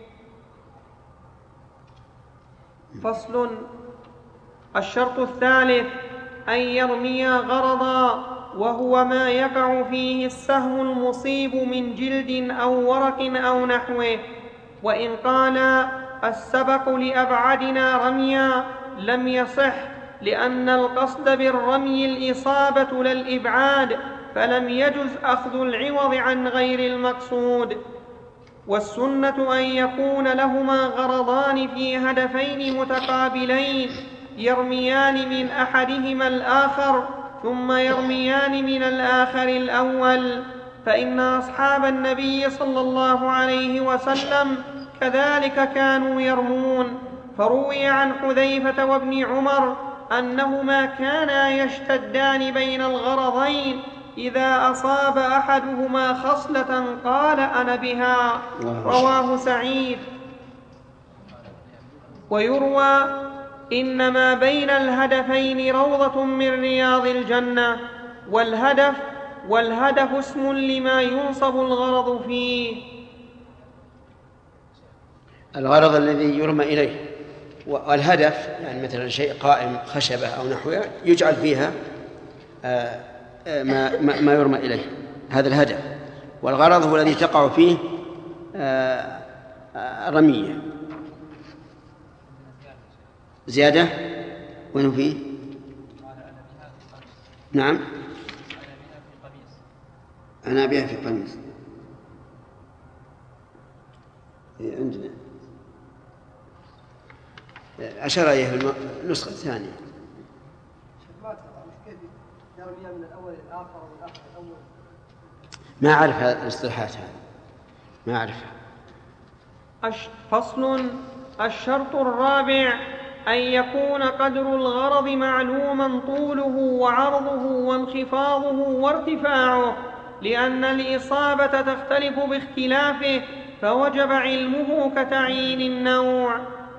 فصل. الشرط الثالث أن يرمي غرضا، وهو ما يقع فيه السهم المصيب من جلد أو ورق أو نحوه. وإن قال السبق لأبعدنا رميا لم يصح، لأن القصد بالرمي الإصابة لا الإبعاد، فلم يجز أخذ العوض عن غير المقصود. والسنة أن يكون لهما غرضان في هدفين متقابلين يرميان من أحدهما الآخر، ثم يرميان من الآخر الأول، فإن أصحاب النبي صلى الله عليه وسلم كذلك كانوا يرمون. فروي عن حذيفة وابن عمر أنهما كانا يشتدان بين الغرضين، إذا أصاب أحدهما خصلة قال أنا بها. رواه سعيد. ويروى إنما بين الهدفين روضة من رياض الجنة، والهدف اسم لما ينصب الغرض فيه. الغرض الذي يرمى إليه، والهدف يعني مثلا شيء قائم خشبة أو نحوها يجعل فيها ما يرمى إليه، هذا الهدف. والغرض هو الذي تقع فيه رمية. زيادة وين فيه؟ نعم، أنا بها في قميص عندنا، أشار إليه النسخة الثانية. ما أعرف الاصطلاحات هذه، ما أعرفها. فصل. الشرط الرابع أن يكون قدر الغرض معلوما، طوله وعرضه وانخفاضه وارتفاعه، لأن الإصابة تختلف باختلافه، فوجب علمه كتعيين النوع.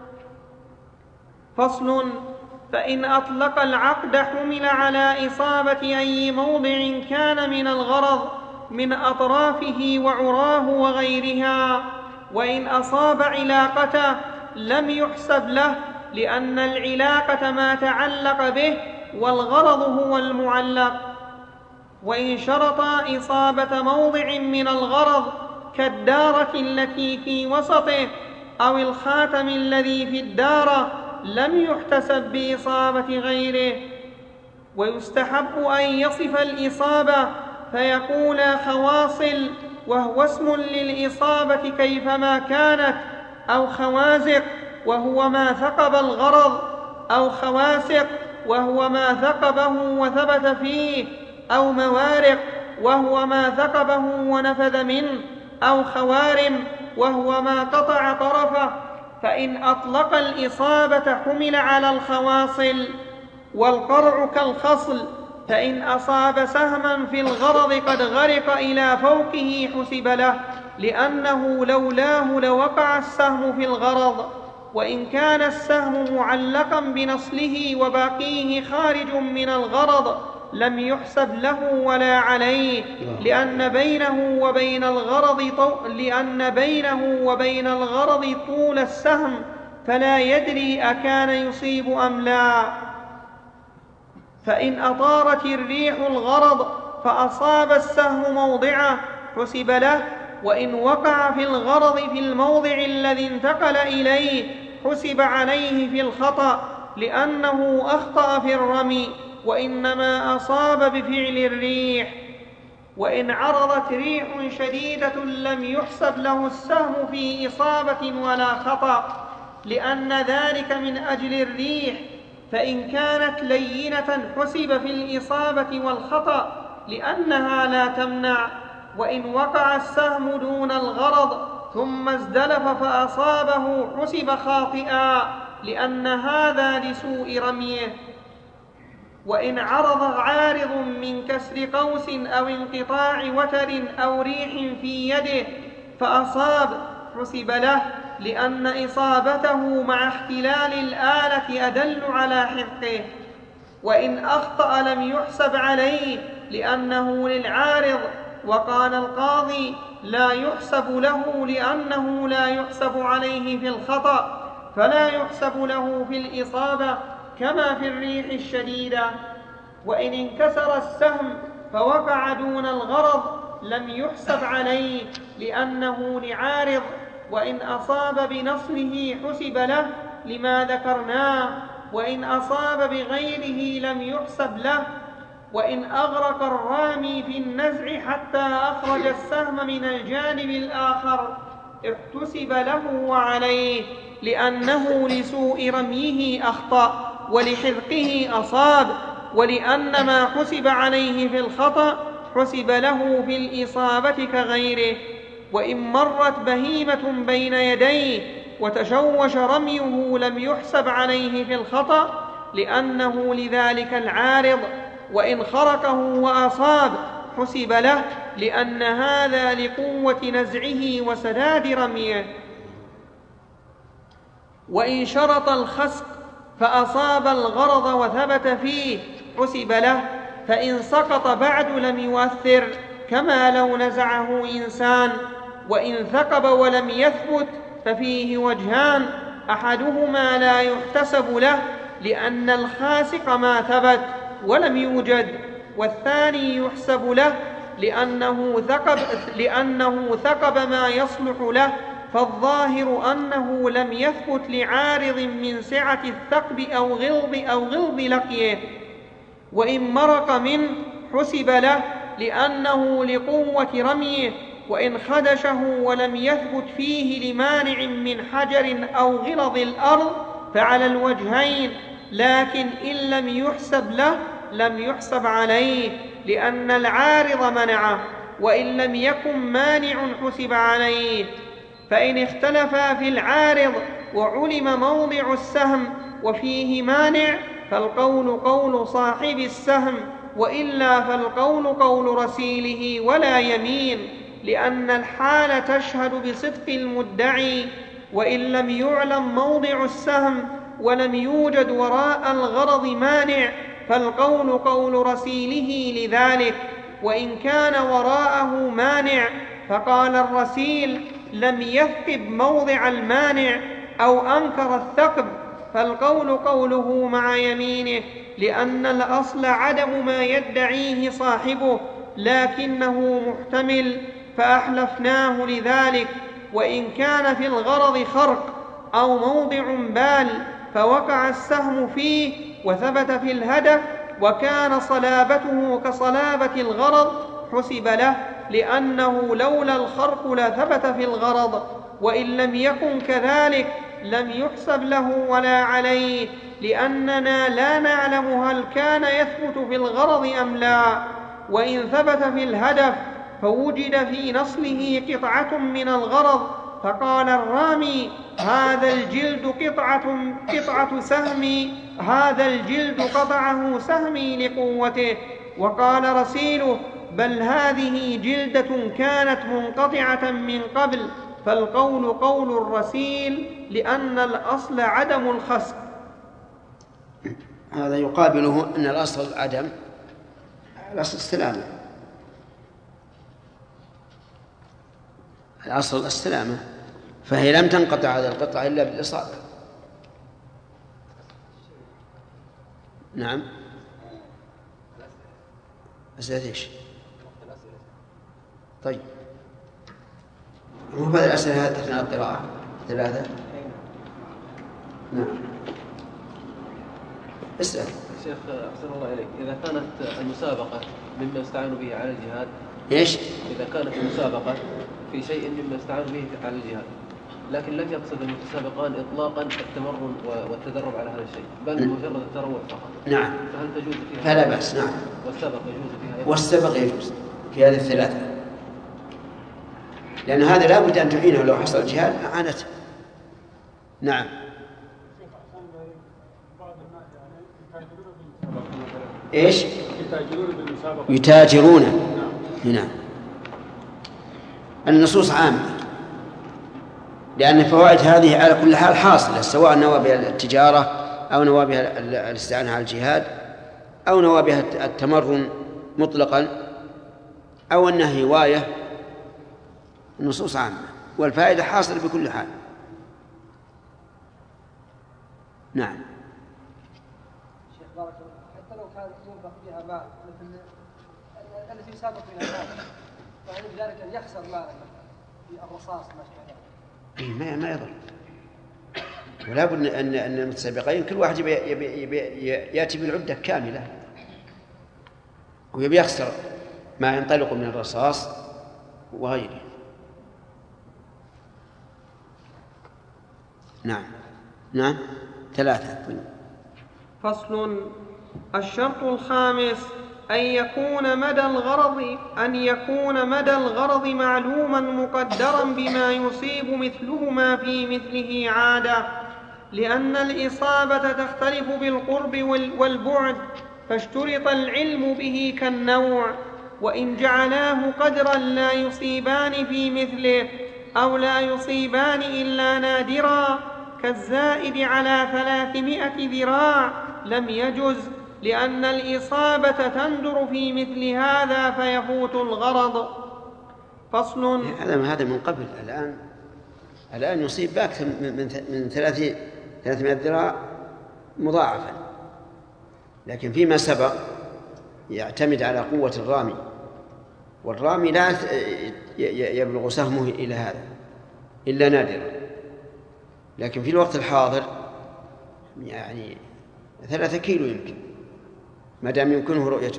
فصل. فإن أطلق العقد حمل على إصابة أي موضع كان من الغرض من أطرافه وعراه وغيرها، وإن أصاب علاقته لم يحسب له، لأن العلاقة ما تعلق به والغرض هو المعلق. وإن شرط إصابة موضع من الغرض كالدارة التي في وسطه أو الخاتم الذي في الدارة لم يحتسب بإصابة غيره. ويستحب أن يصف الإصابة فيقول خواصل، وهو اسم للإصابة كيفما كانت، أو خوازق وهو ما ثقب الغرض، أو خواسق وهو ما ثقبه وثبت فيه، أو موارق وهو ما ثقبه ونفذ منه، أو خوارم وهو ما قطع طرفه. فإن أطلق الإصابة حمل على الخواصل. والقرع كالخصل، فإن أصاب سهما في الغرض قد غرق إلى فوقه حسب له، لأنه لولاه لوقع السهم في الغرض. وإن كان السهم معلقا بنصله وباقيه خارج من الغرض لم يحسب له ولا عليه، لأن بينه وبين الغرض طول السهم، فلا يدري أكان يصيب أم لا. فإن أطارت الريح الغرض فأصاب السهم موضعه حسب له، وإن وقع في الغرض في الموضع الذي انتقل إليه حسب عليه في الخطأ، لأنه أخطأ في الرمي، وإنما أصاب بفعل الريح. وإن عرضت ريح شديدة لم يحسب له السهم في إصابة ولا خطأ، لأن ذلك من أجل الريح. فإن كانت لينة حسب في الإصابة والخطأ، لأنها لا تمنع. وإن وقع السهم دون الغرض ثم ازدلف فأصابه حسب خاطئا، لأن هذا لسوء رميه. وإن عرض عارض من كسر قوس أو انقطاع وتر أو ريح في يده فأصاب حسب له، لأن إصابته مع احتلال الآلة أدل على حفظه. وإن أخطأ لم يحسب عليه لأنه للعارض. وقال القاضي لا يحسب له لأنه لا يحسب عليه في الخطأ، فلا يحسب له في الإصابة كما في الريح الشديدة. وإن انكسر السهم فوقع دون الغرض لم يحسب عليه لأنه لعارض. وإن أصاب بنصله حسب له لما ذكرناه، وإن أصاب بغيره لم يحسب له. وإن أغرق الرامي في النزع حتى أخرج السهم من الجانب الآخر احتسب له وعليه، لأنه لسوء رميه أخطأ ولحذقه أصاب، ولأن ما حسب عليه في الخطأ حسب له في الإصابة كغيره. وإن مرت بهيمة بين يديه وتشوش رميه لم يحسب عليه في الخطأ لأنه لذلك العارض، وإن خرقه وأصاب حسب له لأن هذا لقوة نزعه وسداد رميه. وإن شرط الخسق فأصاب الغرض وثبت فيه حسب له، فإن سقط بعد لم يؤثر كما لو نزعه إنسان. وإن ثقب ولم يثبت ففيه وجهان، أحدهما لا يحتسب له لأن الخاسق ما ثبت ولم يوجد، والثاني يحسب له لأنه ثقب ما يصلح له، فالظاهر أنه لم يثبت لعارض من سعة الثقب أو غلظ لقيه. وإن مرق منه حسب له لأنه لقوة رميه، وإن خدشه ولم يثبت فيه لمانع من حجر أو غلظ الأرض فعلى الوجهين، لكن إن لم يحسب له لم يحسب عليه لأن العارض منعه، وإن لم يكن مانع حسب عليه. فإن اختلفا في العارض وعلم موضع السهم وفيه مانع فالقول قول صاحب السهم، وإلا فالقول قول رسيله ولا يمين، لأن الحال تشهد بصدق المدعي. وإن لم يعلم موضع السهم ولم يوجد وراء الغرض مانع فالقول قول رسيله لذلك. وإن كان وراءه مانع فقال الرسيل لم يثقب موضع المانع أو أنكر الثقب فالقول قوله مع يمينه، لأن الأصل عدم ما يدعيه صاحبه لكنه محتمل فأحلفناه لذلك. وإن كان في الغرض خرق أو موضع بال فوقع السهم فيه وثبت في الهدف وكان صلابته كصلابة الغرض حسب له، لأنه لولا الخرق لثبت في الغرض. وإن لم يكن كذلك لم يحسب له ولا عليه، لأننا لا نعلم هل كان يثبت في الغرض أم لا. وإن ثبت في الهدف فوجد في نصله قطعة من الغرض فقال الرامي هذا الجلد قطعة سهمي، هذا الجلد قطعه سهمي لقوته، وقال رسيله بل هذه جلدة كانت منقطعة من قبل، فالقول قول الرسيل لأن الأصل عدم الخسق. هذا يقابله أن الأصل عدم، الأصل السلامة، الأصل السلامة، فهي لم تنقطع هذه القطعة إلا بالإصابة. نعم. أسئلة إيش؟ طيب هو هذه الأسئلة هذه أثناء القراءة 3. نعم. اسأل. شيخ أحسن الله إليك، إذا كانت المسابقة مما يستعان به على الجهاد، إيش؟ إذا كانت المسابقة في شيء مما يستعان به على الجهاد لكن لم يقصد المتسابقان إطلاقا التمرن والتدرب على هذا الشيء بل مجرد التروع فقط، نعم، فهل تجوز فيها؟ فلا بأس. نعم. والسبق يجوز فيها؟ والسبق يجوز في هذه الثلاثة، لأن هذا لا بد أن تعينه لو حصل الجهاد أعانته. نعم. إيش؟ يتاجرون. نعم. النصوص عامة، لأن الفوائد هذه على كل حال حاصلة، سواء نوى بها التجارة أو نوى بها الاستعانة على الجهاد أو نوى بها التمرن مطلقا أو أنها هواية، النصوص عامة والفائدة حاصلة بكل حال. نعم. شيخ بارك الله، حتى لو كان ينفق فيها مال مثل التي يسابق فيها المال، فهل بذلك أن يخسر مالا في الرصاص ما يضر، ولا بد أن المتسابقين كل واحد يأتي بالعدة كاملة ويبي يخسر ما ينطلق من الرصاص وغيره. نعم. 3. فصل. الشرط الخامس أن يكون مدى الغرض معلوما مقدرا بما يصيب مثلهما في مثله عادة، لأن الإصابة تختلف بالقرب والبعد، فاشترط العلم به كالنوع، وإن جعلاه قدرا لا يصيبان في مثله أو لا يصيبان إلا نادرا كالزائد على 300 ذراع لم يجز، لأن الإصابة تندر في مثل هذا فيفوت الغرض. فصل. هذا من قبل. الآن يصيب بأكثر من 300 ذراع مضاعفا، لكن فيما سبق يعتمد على قوة الرامي، والرامي لا يبلغ سهمه إلى هذا إلا نادرا، لكن في الوقت الحاضر يعني 3 كيلو يمكن، ما دام يمكنه رؤيته.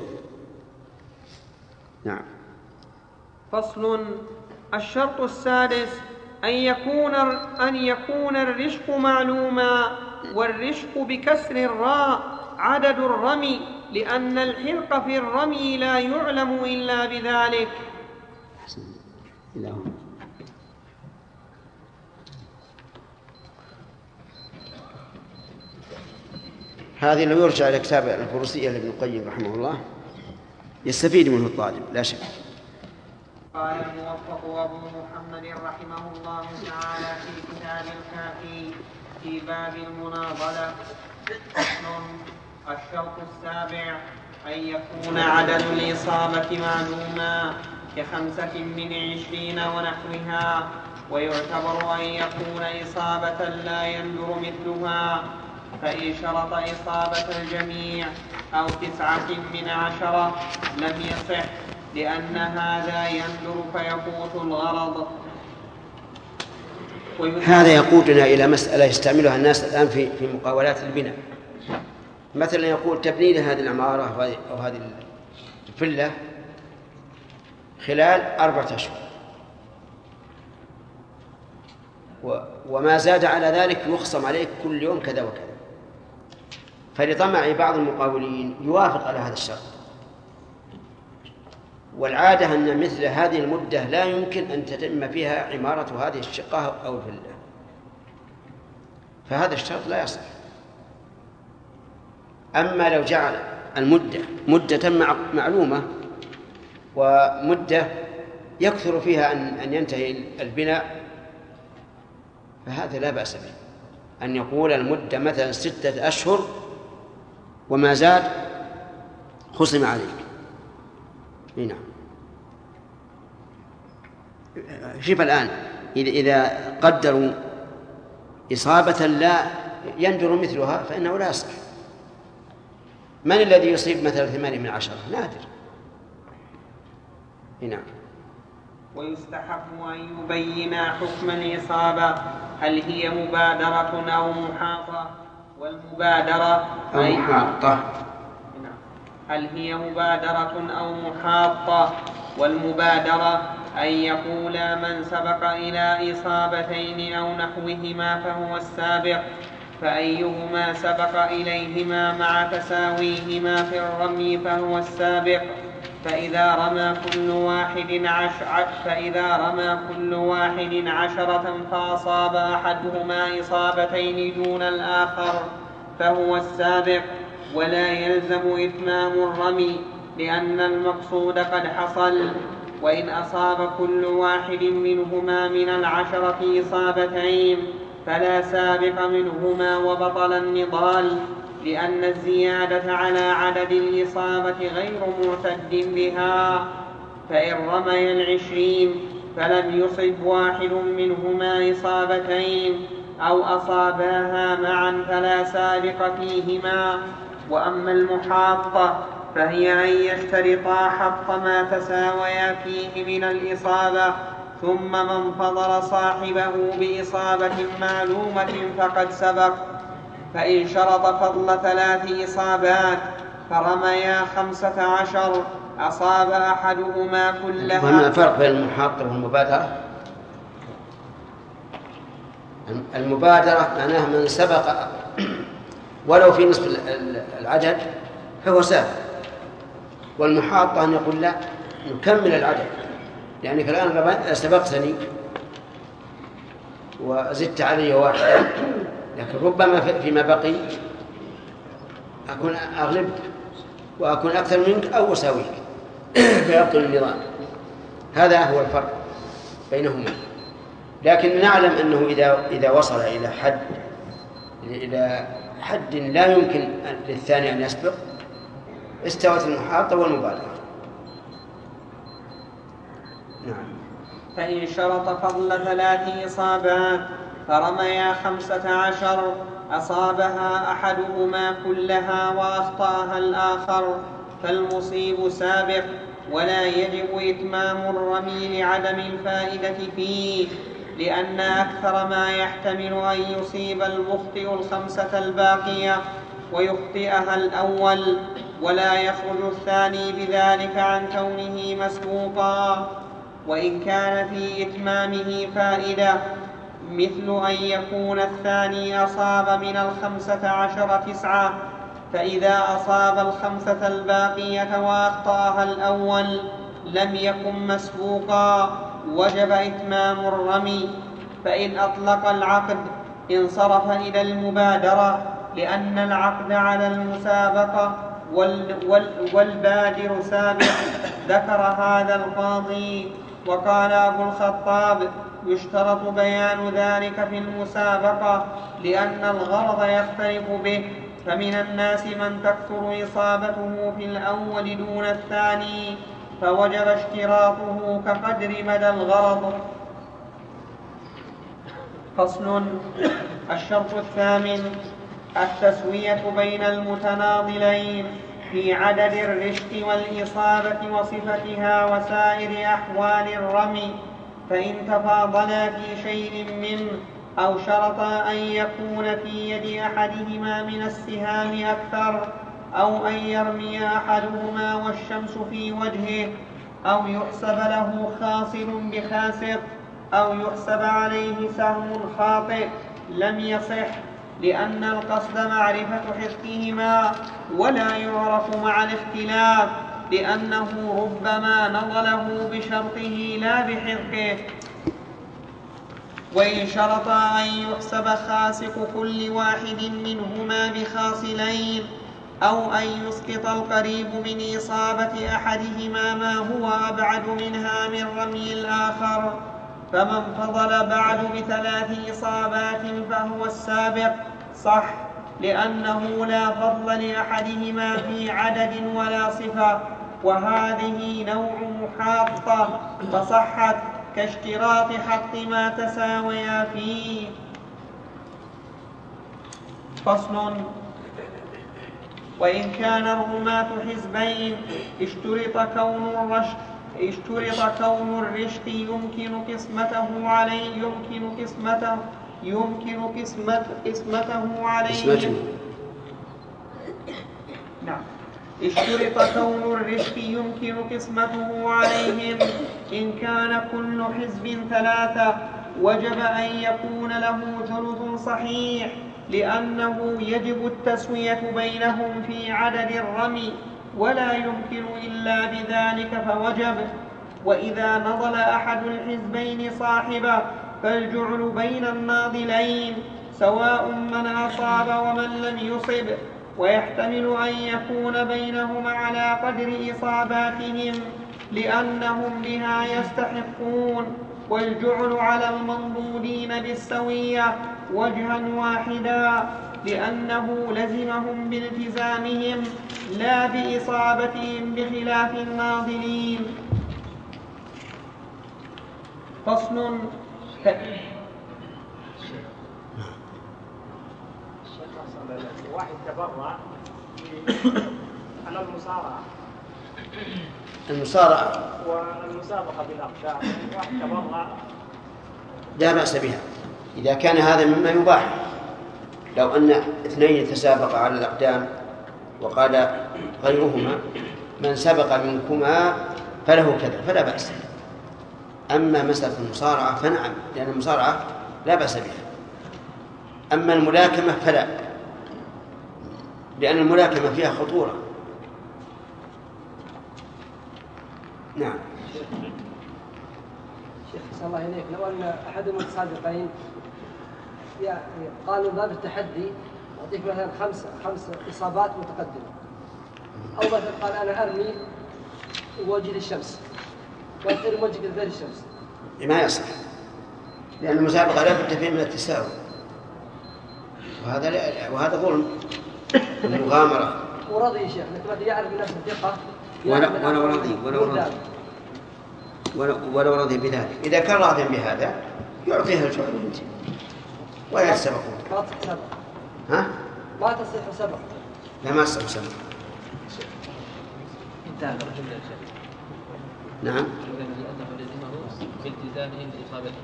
نعم. فصل. الشرط السادس أن يكون الرشق معلوما، والرشق بكسر الراء عدد الرمي، لأن الحرق في الرمي لا يعلم إلا بذلك. هذه لو يرجع إلى كتاب الفروسية لابن القيم رحمه الله يستفيد منه الطالب لا شك. قال الموفق أبو محمد رحمه الله تعالى في كتاب الكافي في باب المناضلة: الشرط السابع أن يكون عدد الإصابة معلوما ك5 من 20 ونحوها، ويعتبر أن يكون إصابة لا يندر مثلها، فإن شرط إصابة الجميع أو 9 من 10 لم يصح، لأن هذا يندر فيفوت الغرض. هذا يقودنا إلى مسألة يستعملها الناس الآن في مقاولات البناء. مثلا يقول تبني لي هذه العمارة أو هذه الفلة خلال 4 أشهر، وما زاد على ذلك يخصم عليك كل يوم كذا وكذا. فلطمع بعض المقاولين يوافق على هذا الشرط، والعادة أن مثل هذه المدة لا يمكن أن تتم فيها عمارة هذه الشقة أو الفلة، فهذا الشرط لا يصح. أما لو جعل المدة مدة معلومة ومدة يكثر فيها أن ينتهي البناء، فهذا لا بأس به. أن يقول المدة مثلا 6 أشهر وما زاد خصم عليك. نعم. شوف الآن إذا قدروا إصابة لا يندر مثلها فإنه لا يصح. من الذي يصيب مثلا 8 من 10؟ نادر. نعم. ويستحب أن يبين حكم الإصابة، هل هي مبادرة أو محاطة، والمبادرة أو محاطة. هل هي مبادرة أو محاطة، والمبادرة أن يقول من سبق إلى إصابتين أو نحوهما فهو السابق، فأيهما سبق إليهما مع تساويهما في الرمي فهو السابق. فإذا رمى كل واحد 10 فأصاب أحدهما إصابتين دون الآخر فهو السابق، ولا يلزم إتمام الرمي، لأن المقصود قد حصل. وإن أصاب كل واحد منهما من 10 إصابتين فلا سابق منهما وبطل النضال، لأن الزيادة على عدد الإصابة غير معتد بها. فإن رمي 20 فلم يصب واحد منهما إصابتين أو أصاباها معا فلا سابق فيهما. وأما المحاطة فهي أن يشترطا حق ما تساويا فيه من الإصابة، ثم من فضل صاحبه بإصابة معلومة فقد سبق. فإن شرط فضل 3 إصابات فرميا 15 أصاب أحدهما كلها. فما الفرق بين المحاطة والمبادرة؟ المبادرة معناها من سبق ولو في نصف العدد فهو سابق. والمحاطة أن يقول لا نكمل العدد، لأنك الآن سبقتني وزدت علي واحدة، لكن ربما فيما بقي أكون أغلبك وأكون أكثر منك أو أساويك فيبطل النظام. هذا هو الفرق بينهما. لكن نعلم أنه إذا وصل إلى حد لا يمكن للثاني أن يسبق استوت المحاطة والمبالغة. نعم. فإن شرط فضل 3 إصابات فرميا 15 أصابها أحدهما كلها وأخطأها الآخر فالمصيب سابق، ولا يجب إتمام الرمي لعدم الفائدة فيه، لأن أكثر ما يحتمل أن يصيب المخطئ 5 الباقية ويخطئها الأول، ولا يخرج الثاني بذلك عن كونه مسبوقا. وإن كان في إتمامه فائدة مثل أن يكون الثاني أصاب من 15 9، فإذا أصاب 5 الباقية وأخطأها الأول لم يكن مسبوقا وجب إتمام الرمي. فإن أطلق العقد انصرف إلى المبادرة، لأن العقد على المسابقة والبادر سابق. ذكر هذا القاضي. وقال أبو الخطاب: يشترط بيان ذلك في المسابقة لأن الغرض يختلف به، فمن الناس من تكثر إصابته في الأول دون الثاني فوجب اشتراطه كقدر مدى الغرض. فصل. الشرط 8 التسوية بين المتناضلين في عدد الرشق والإصابة وصفتها وسائر أحوال الرمي، فإن تفاضلا في شيء منه أو شرطا أن يكون في يد أحدهما من السهام أكثر، أو أن يرمي أحدهما والشمس في وجهه، أو يحسب له خاصر بخاسر، أو يحسب عليه سهم خاطئ، لم يصح، لأن القصد معرفة حقهما، ولا يعرف مع الاختلاف، لأنه ربما نضله بشرطه لا بحقه. وإن شرط أن يحسب خاسق كل واحد منهما بخاصلين، أو أن يسقط القريب من إصابة أحدهما ما هو أبعد منها من رمي الآخر، فمن فضل بعد ب3 إصابات فهو السابق، صح، لأنه لا فضل لأحدهما في عدد ولا صفة، وهذه نوع محاطة فصحت كاشتراط حق ما تساويا فيه. فصل. وإن كان الرماة حزبين اشترط كون الرشق يمكن قسمته عليه اشترط كون الرشق يمكن قسمته عليهم. إن كان كل حزب 3 وجب أن يكون له ثلث صحيح، لأنه يجب التسوية بينهم في عدد الرمي، ولا يمكن إلا بذلك فوجب. وإذا نضل أحد الحزبين صاحبه فالجعل بين الناضلين سواء من أصاب ومن لم يصب، ويحتمل أن يكون بينهما على قدر إصاباتهم لأنهم بها يستحقون، والجعل على المنضودين بالسوية وجها واحدا، لأنه لزمهم بالتزامهم لا بإصابتهم بخلاف الناضلين. فصل. واحد تبرع على المصارعة والمسابقة بالأقدام، واحد تبرع لا بأس بها إذا كان هذا مما يباح. لو أن 2 تسابقا على الأقدام وقال غيرهما من سبق منكما فله كذا فلا بأس. أما مسألة المصارعة فنعم، لأن المصارعة لا بأس بها. أما الملاكمة فلا، لأن الملاكمة فيها خطورة، نعم. شيخ صلى الله إليك، لو أن أحد المتسابقين يعني قال من باب التحدي أعطيك مثلا خمس إصابات متقدمة، أو مثلا قال أنا أرمي وجه للشمس وأرمي وجهك لغير الشمس، ما يصح، لأن المسابقة لا بد فيه من التساوي، وهذا ظلم ومغامرة. ورضي يا شيخ، لكن يعرف بنفسه ثقة ولو رضي بذلك، إذا كان راضي بهذا يعطيها الجواب ولا يسبقون. ما تصح سبق. ها؟ ما تصح سبق. لا ما تصح سبق. انتهى الرجل يا شيخ. نعم. لأنه لزمه بالتزامهم بإصابته.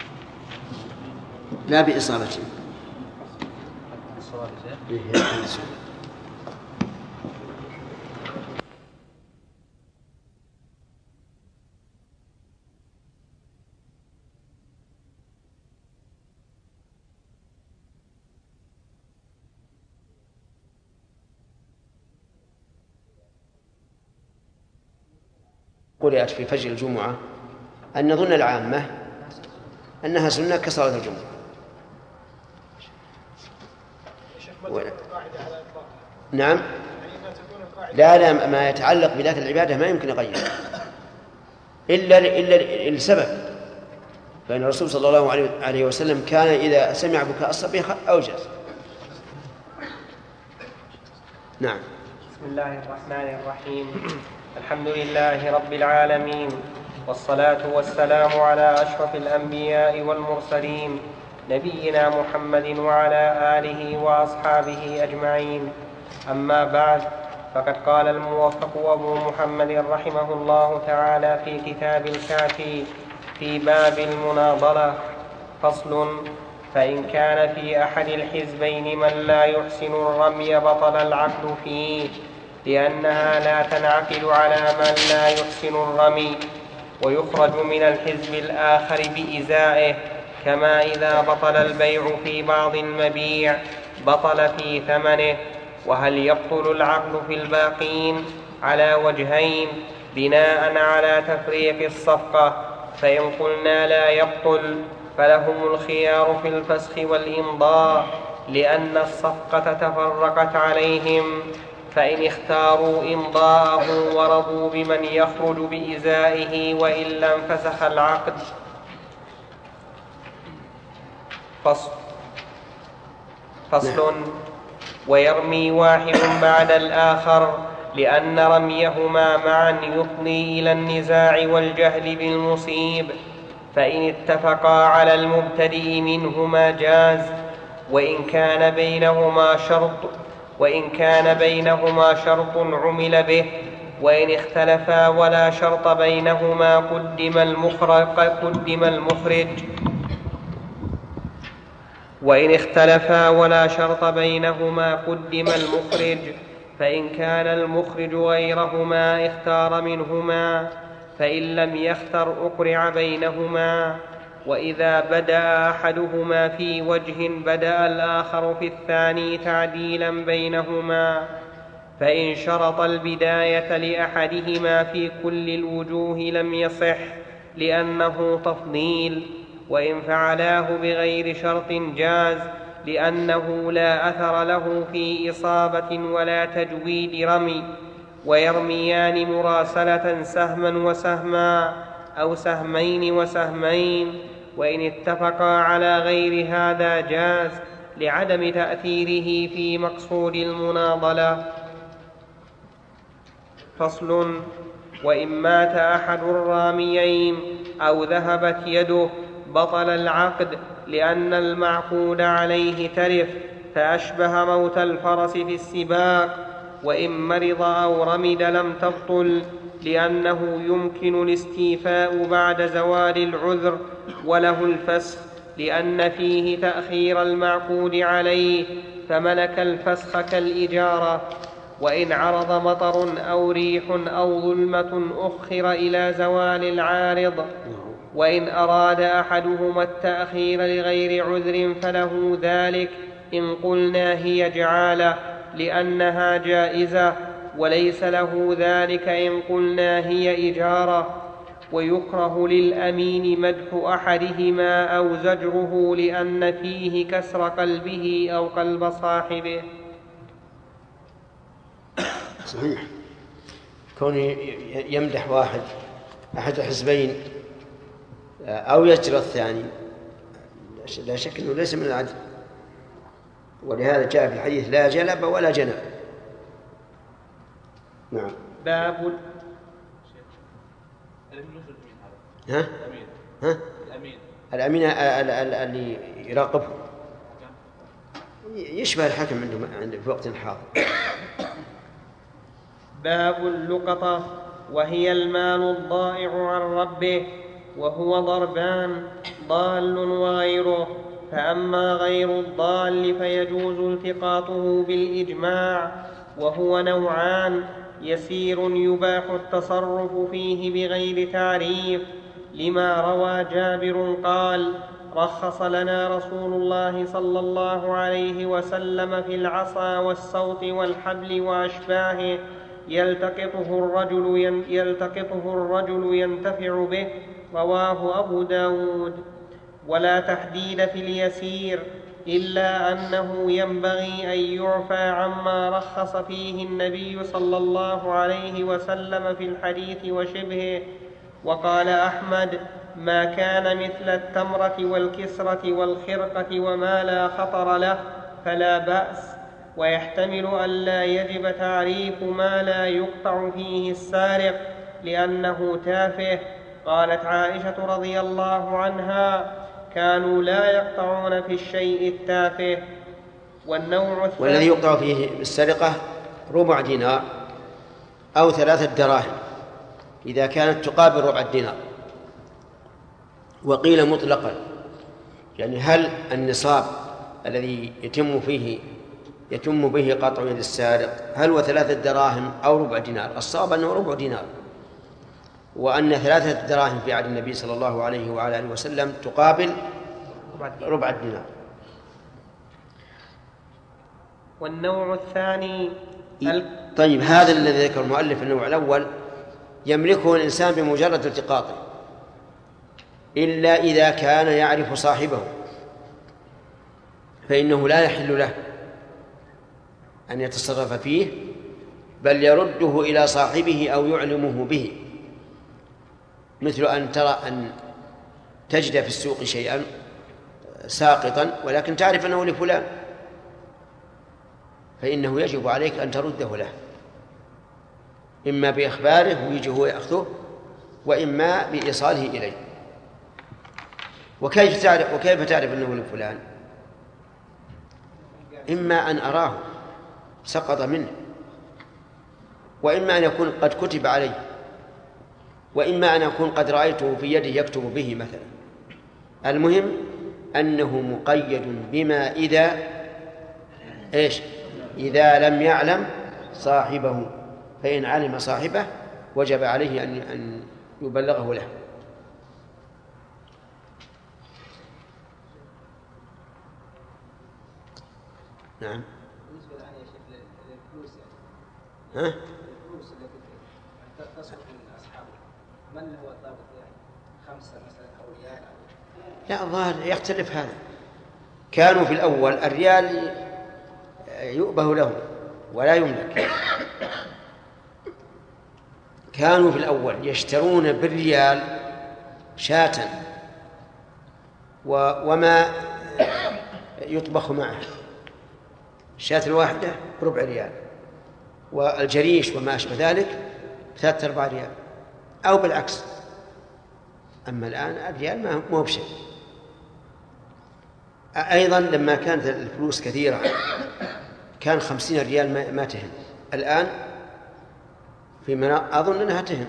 لا بإصابته. الصواب يا شيخ. قرأت في فجر الجمعة أن نظن العامة أنها سنة كصلاة الجمعة. نعم. لا ما يتعلق بذات العبادة ما يمكن يغير إلا لسبب، فإن الرسول صلى الله عليه وسلم كان إذا سمع بكاء الصبي أوجز. نعم. بسم الله الرحمن الرحيم. الحمد لله رب العالمين، والصلاة والسلام على أشرف الأنبياء والمرسلين نبينا محمد وعلى آله وأصحابه أجمعين. أما بعد، فقد قال الموفق أبو محمد رحمه الله تعالى في كتاب الكافي في باب المناضلة: فصل: فإن كان في أحد الحزبين من لا يحسن الرمي بطل العقد فيه، لأنها لا تنعقد على من لا يحسن الرمي، ويخرج من الحزب الآخر بإزائه، كما إذا بطل البيع في بعض المبيع بطل في ثمنه. وهل يبطل العقد في الباقين؟ على وجهين بناء على تفريق الصفقة. فإن قلنا لا يبطل فلهم الخيار في الفسخ والإمضاء، لأن الصفقة تفرقت عليهم، فإن اختاروا إمضاءه ورضوا بمن يخرج بإزائه وإلا انفسخ العقد. فصل: ويرمي واحد بعد الآخر، لأن رميهما معا يفضي إلى النزاع والجهل بالمصيب، فإن اتفقا على المبتدئ منهما جاز، وإن كان بينهما شرط عمل به، وإن اختلفا ولا شرط بينهما قدم المخرج، وإن اختلفا ولا شرط بينهما قدم المخرج، فإن كان المخرج غيرهما اختار منهما، فإن لم يختر أقرع بينهما. وإذا بدأ أحدهما في وجه بدأ الآخر في الثاني تعديلا بينهما، فإن شرط البداية لأحدهما في كل الوجوه لم يصح، لأنه تفضيل. وإن فعلاه بغير شرط جاز، لأنه لا أثر له في إصابة ولا تجويد رمي. ويرميان مراسلة سهما وسهما، أو سهمين وسهمين، وإن اتفقا على غير هذا جاز، لعدم تأثيره في مقصود المناضلة. فصل: وإن مات أحد الراميين أو ذهبت يده بطل العقد، لأن المعقود عليه ترف، فأشبه موت الفرس في السباق. وإن مرض أو رمد لم تبطل، لأنه يمكن الاستيفاء بعد زوال العذر، وله الفسخ، لأن فيه تأخير المعقود عليه، فملك الفسخ كالإجارة. وإن عرض مطر أو ريح أو ظلمة أخر إلى زوال العارض. وإن أراد أحدهما التأخير لغير عذر فله ذلك، إن قلنا هي جعالة لأنها جائزة، وليس له ذلك إن قلنا هي إجارة. ويكره للأمين مدح أحدهما أو زجره لأن فيه كسر قلبه أو قلب صاحبه. صحيح، كون يمدح واحد أحد الحزبين أو يجرى الثاني لا شك أنه ليس من العدل، ولهذا جاء في الحديث لا جلب ولا جنب. نعم. باب الأمين اللي يراقبه يشبه الحكم عنده في وقت حاضر. باب اللقطة، وهي المال الضائع عن ربه، وهو ضربان: ضال وغيره. فأما غير الضال فيجوز التقاطه بالإجماع، وهو نوعان: يسير يباح التصرف فيه بغير تعريف، لما روى جابر قال: رخص لنا رسول الله صلى الله عليه وسلم في العصا والسوط والحبل وأشباهه يلتقطه الرجل ينتفع به. رواه أبو داود. ولا تحديد في اليسير، إلا أنه ينبغي أن يعفى عما رخص فيه النبي صلى الله عليه وسلم في الحديث وشبهه. وقال أحمد: ما كان مثل التمرة والكسرة والخرقة وما لا خطر له فلا بأس. ويحتمل أن لا يجب تعريف ما لا يقطع فيه السارق لأنه تافه. قالت عائشة رضي الله عنها: كانوا لا يقطعون في الشيء التافه. والذي يقطع فيه السرقة 4 دينار أو 3 دراهم إذا كانت تقابل 4 دينار. وقيل مطلقا، يعني هل النصاب الذي يتم به قطع يد السارق هل هو 3 دراهم أو 4 دينار؟ الصواب أنه 4 دينار، وأن 3 دراهم في عهد النبي صلى الله عليه وعلى آله وسلم تقابل 4 دينار. والنوع الثاني طيب، هذا الذي ذكر المؤلف النوع الأول يملكه الإنسان بمجرد التقاطه، إلا إذا كان يعرف صاحبه، فإنه لا يحل له أن يتصرف فيه، بل يرده إلى صاحبه أو يعلمه به. مثل أن تجد في السوق شيئا ساقطا ولكن تعرف أنه لفلان، فإنه يجب عليك أن ترده له، إما بإخباره ويجي هو يأخذه، وإما بإيصاله إليه. وكيف تعرف أنه لفلان؟ إما أن أراه سقط منه، وإما أن يكون قد كتب عليه، وإما أن يكون قد رأيته في يده يكتب به مثلا. المهم أنه مقيد بما إذا لم يعلم صاحبه، فإن علم صاحبه وجب عليه أن يبلغه له. نعم. بالنسبة الآن يا شيخ للفلوس، يعني الفلوس التي تسقط من أصحابه، من هو الضابط؟ يعني 5 مثلا أو ريال؟ لا، الظاهر يختلف هذا. كانوا في الأول الريال يؤبه له ولا يملك. كانوا في الأول يشترون بالريال شاة وما يطبخ معه، الشاة الواحدة ب4 ريال، والجريش وما أشبه ذلك 3-4 ريال، أو بالعكس. أما الآن الريال ما هو بشيء. أيضا لما كانت الفلوس كثيرة كان 50 ريال ما تهم. الآن فيما أظن أنها تهم.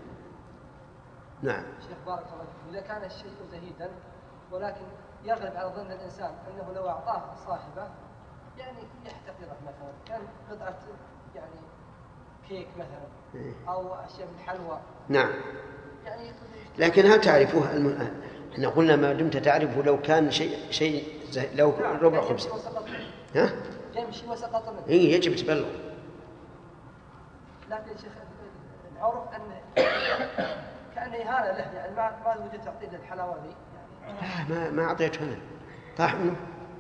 نعم. شيخ بارك الله فيك، إذا كان الشيء زهيدا ولكن يغلب على ظن الإنسان أنه لو أعطاه صاحبه يعني يحتقره، مثلا كان قطعة يعني كيك مثلا أو أشياء من حلوى. نعم. يعني لكن هل تعرفوها؟ احنا قلنا ما دمت تعرفه، لو كان شيء لو ربع خبز يمشي وسقط منه. يجب تبلغ. لكن شيخ العرف أن كأنه إهانة له، يعني ما وجدت تعطيه الحلاوة ذي يعني. ما أعطيته أنا، طاح منه.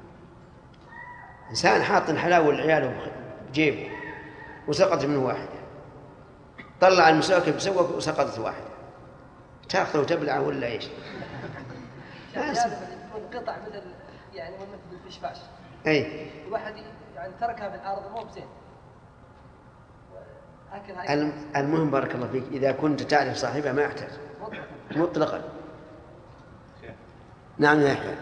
إنسان حاط الحلاوة والعيال بجيبه وسقط منه واحدة، طلع المسواك بسوك وسقطت واحدة، تأخذ وتبلعه ولا إيش؟ يكون قطع مثل يعني مثل الفشفاش. أي. الواحد يعني تركها في الأرض مو بزين. المهم بارك الله فيك إذا كنت تعرف صاحبها ما يحتاج مطلقا. نعم يا يحيى.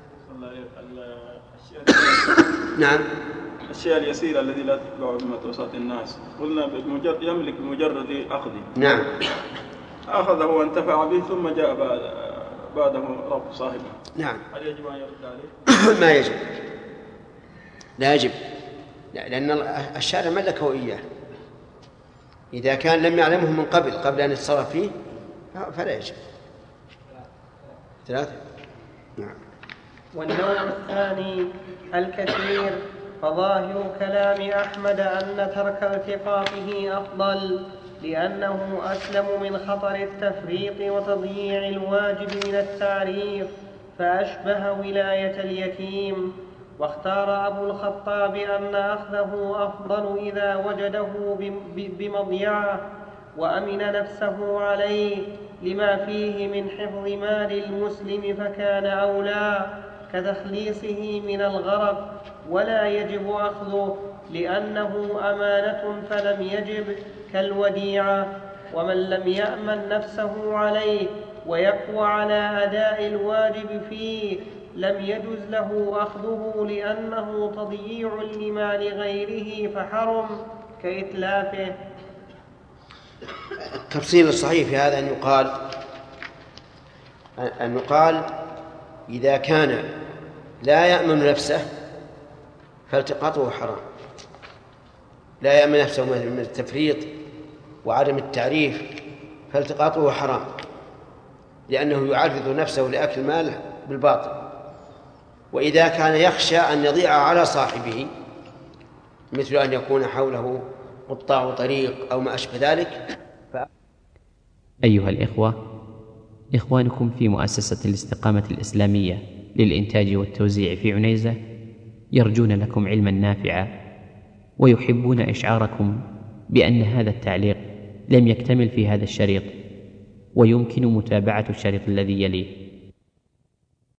نعم. الشيء اليسير الذي لا تتبعه بمتوسط الناس قلنا يملك بمجرد أخذه. نعم. أخذه وانتفع به ثم جاء بعده رب صاحبه. نعم. هل يجب أن يرد عليه؟ ما يجب، لا يجب، لأن الشارع ملكه إياه. إذا كان لم يعلمه من قبل أن يتصرف فيه فلا يجب. 3. نعم. والنوع الثاني الكثير، فظاهر كلام أحمد أن ترك التقاطه أفضل، لأنه أسلم من خطر التفريط وتضييع الواجب من التعريف، فأشبه ولاية اليتيم. واختار أبو الخطاب أن أخذه أفضل إذا وجده بمضيعه وأمن نفسه عليه لما فيه من حفظ مال المسلم، فكان أولى كتخليصه من الغرق، ولا يجب أخذه لأنه أمانة فلم يجب كالوديعة. ومن لم يأمن نفسه عليه ويقوى على أداء الواجب فيه لم يجز له أخذه، لأنه تضييع لمال غيره فحرم كإتلافه. التفصيل الصحيح في هذا أن يقال إذا كان لا يأمن نفسه فالتقاطه حرام، لا يأمن نفسه من التفريط وعدم التعريف فالتقاطه حرام، لأنه يعرض نفسه لأكل المال بالباطل. وإذا كان يخشى أن يضيع على صاحبه، مثل أن يكون حوله قطاع طريق أو ما أشبه ذلك. أيها الإخوة، إخوانكم في مؤسسة الاستقامة الإسلامية للإنتاج والتوزيع في عنيزة يرجون لكم علما نافعا، ويحبون إشعاركم بأن هذا التعليق لم يكتمل في هذا الشريط، ويمكن متابعة الشريط الذي يليه.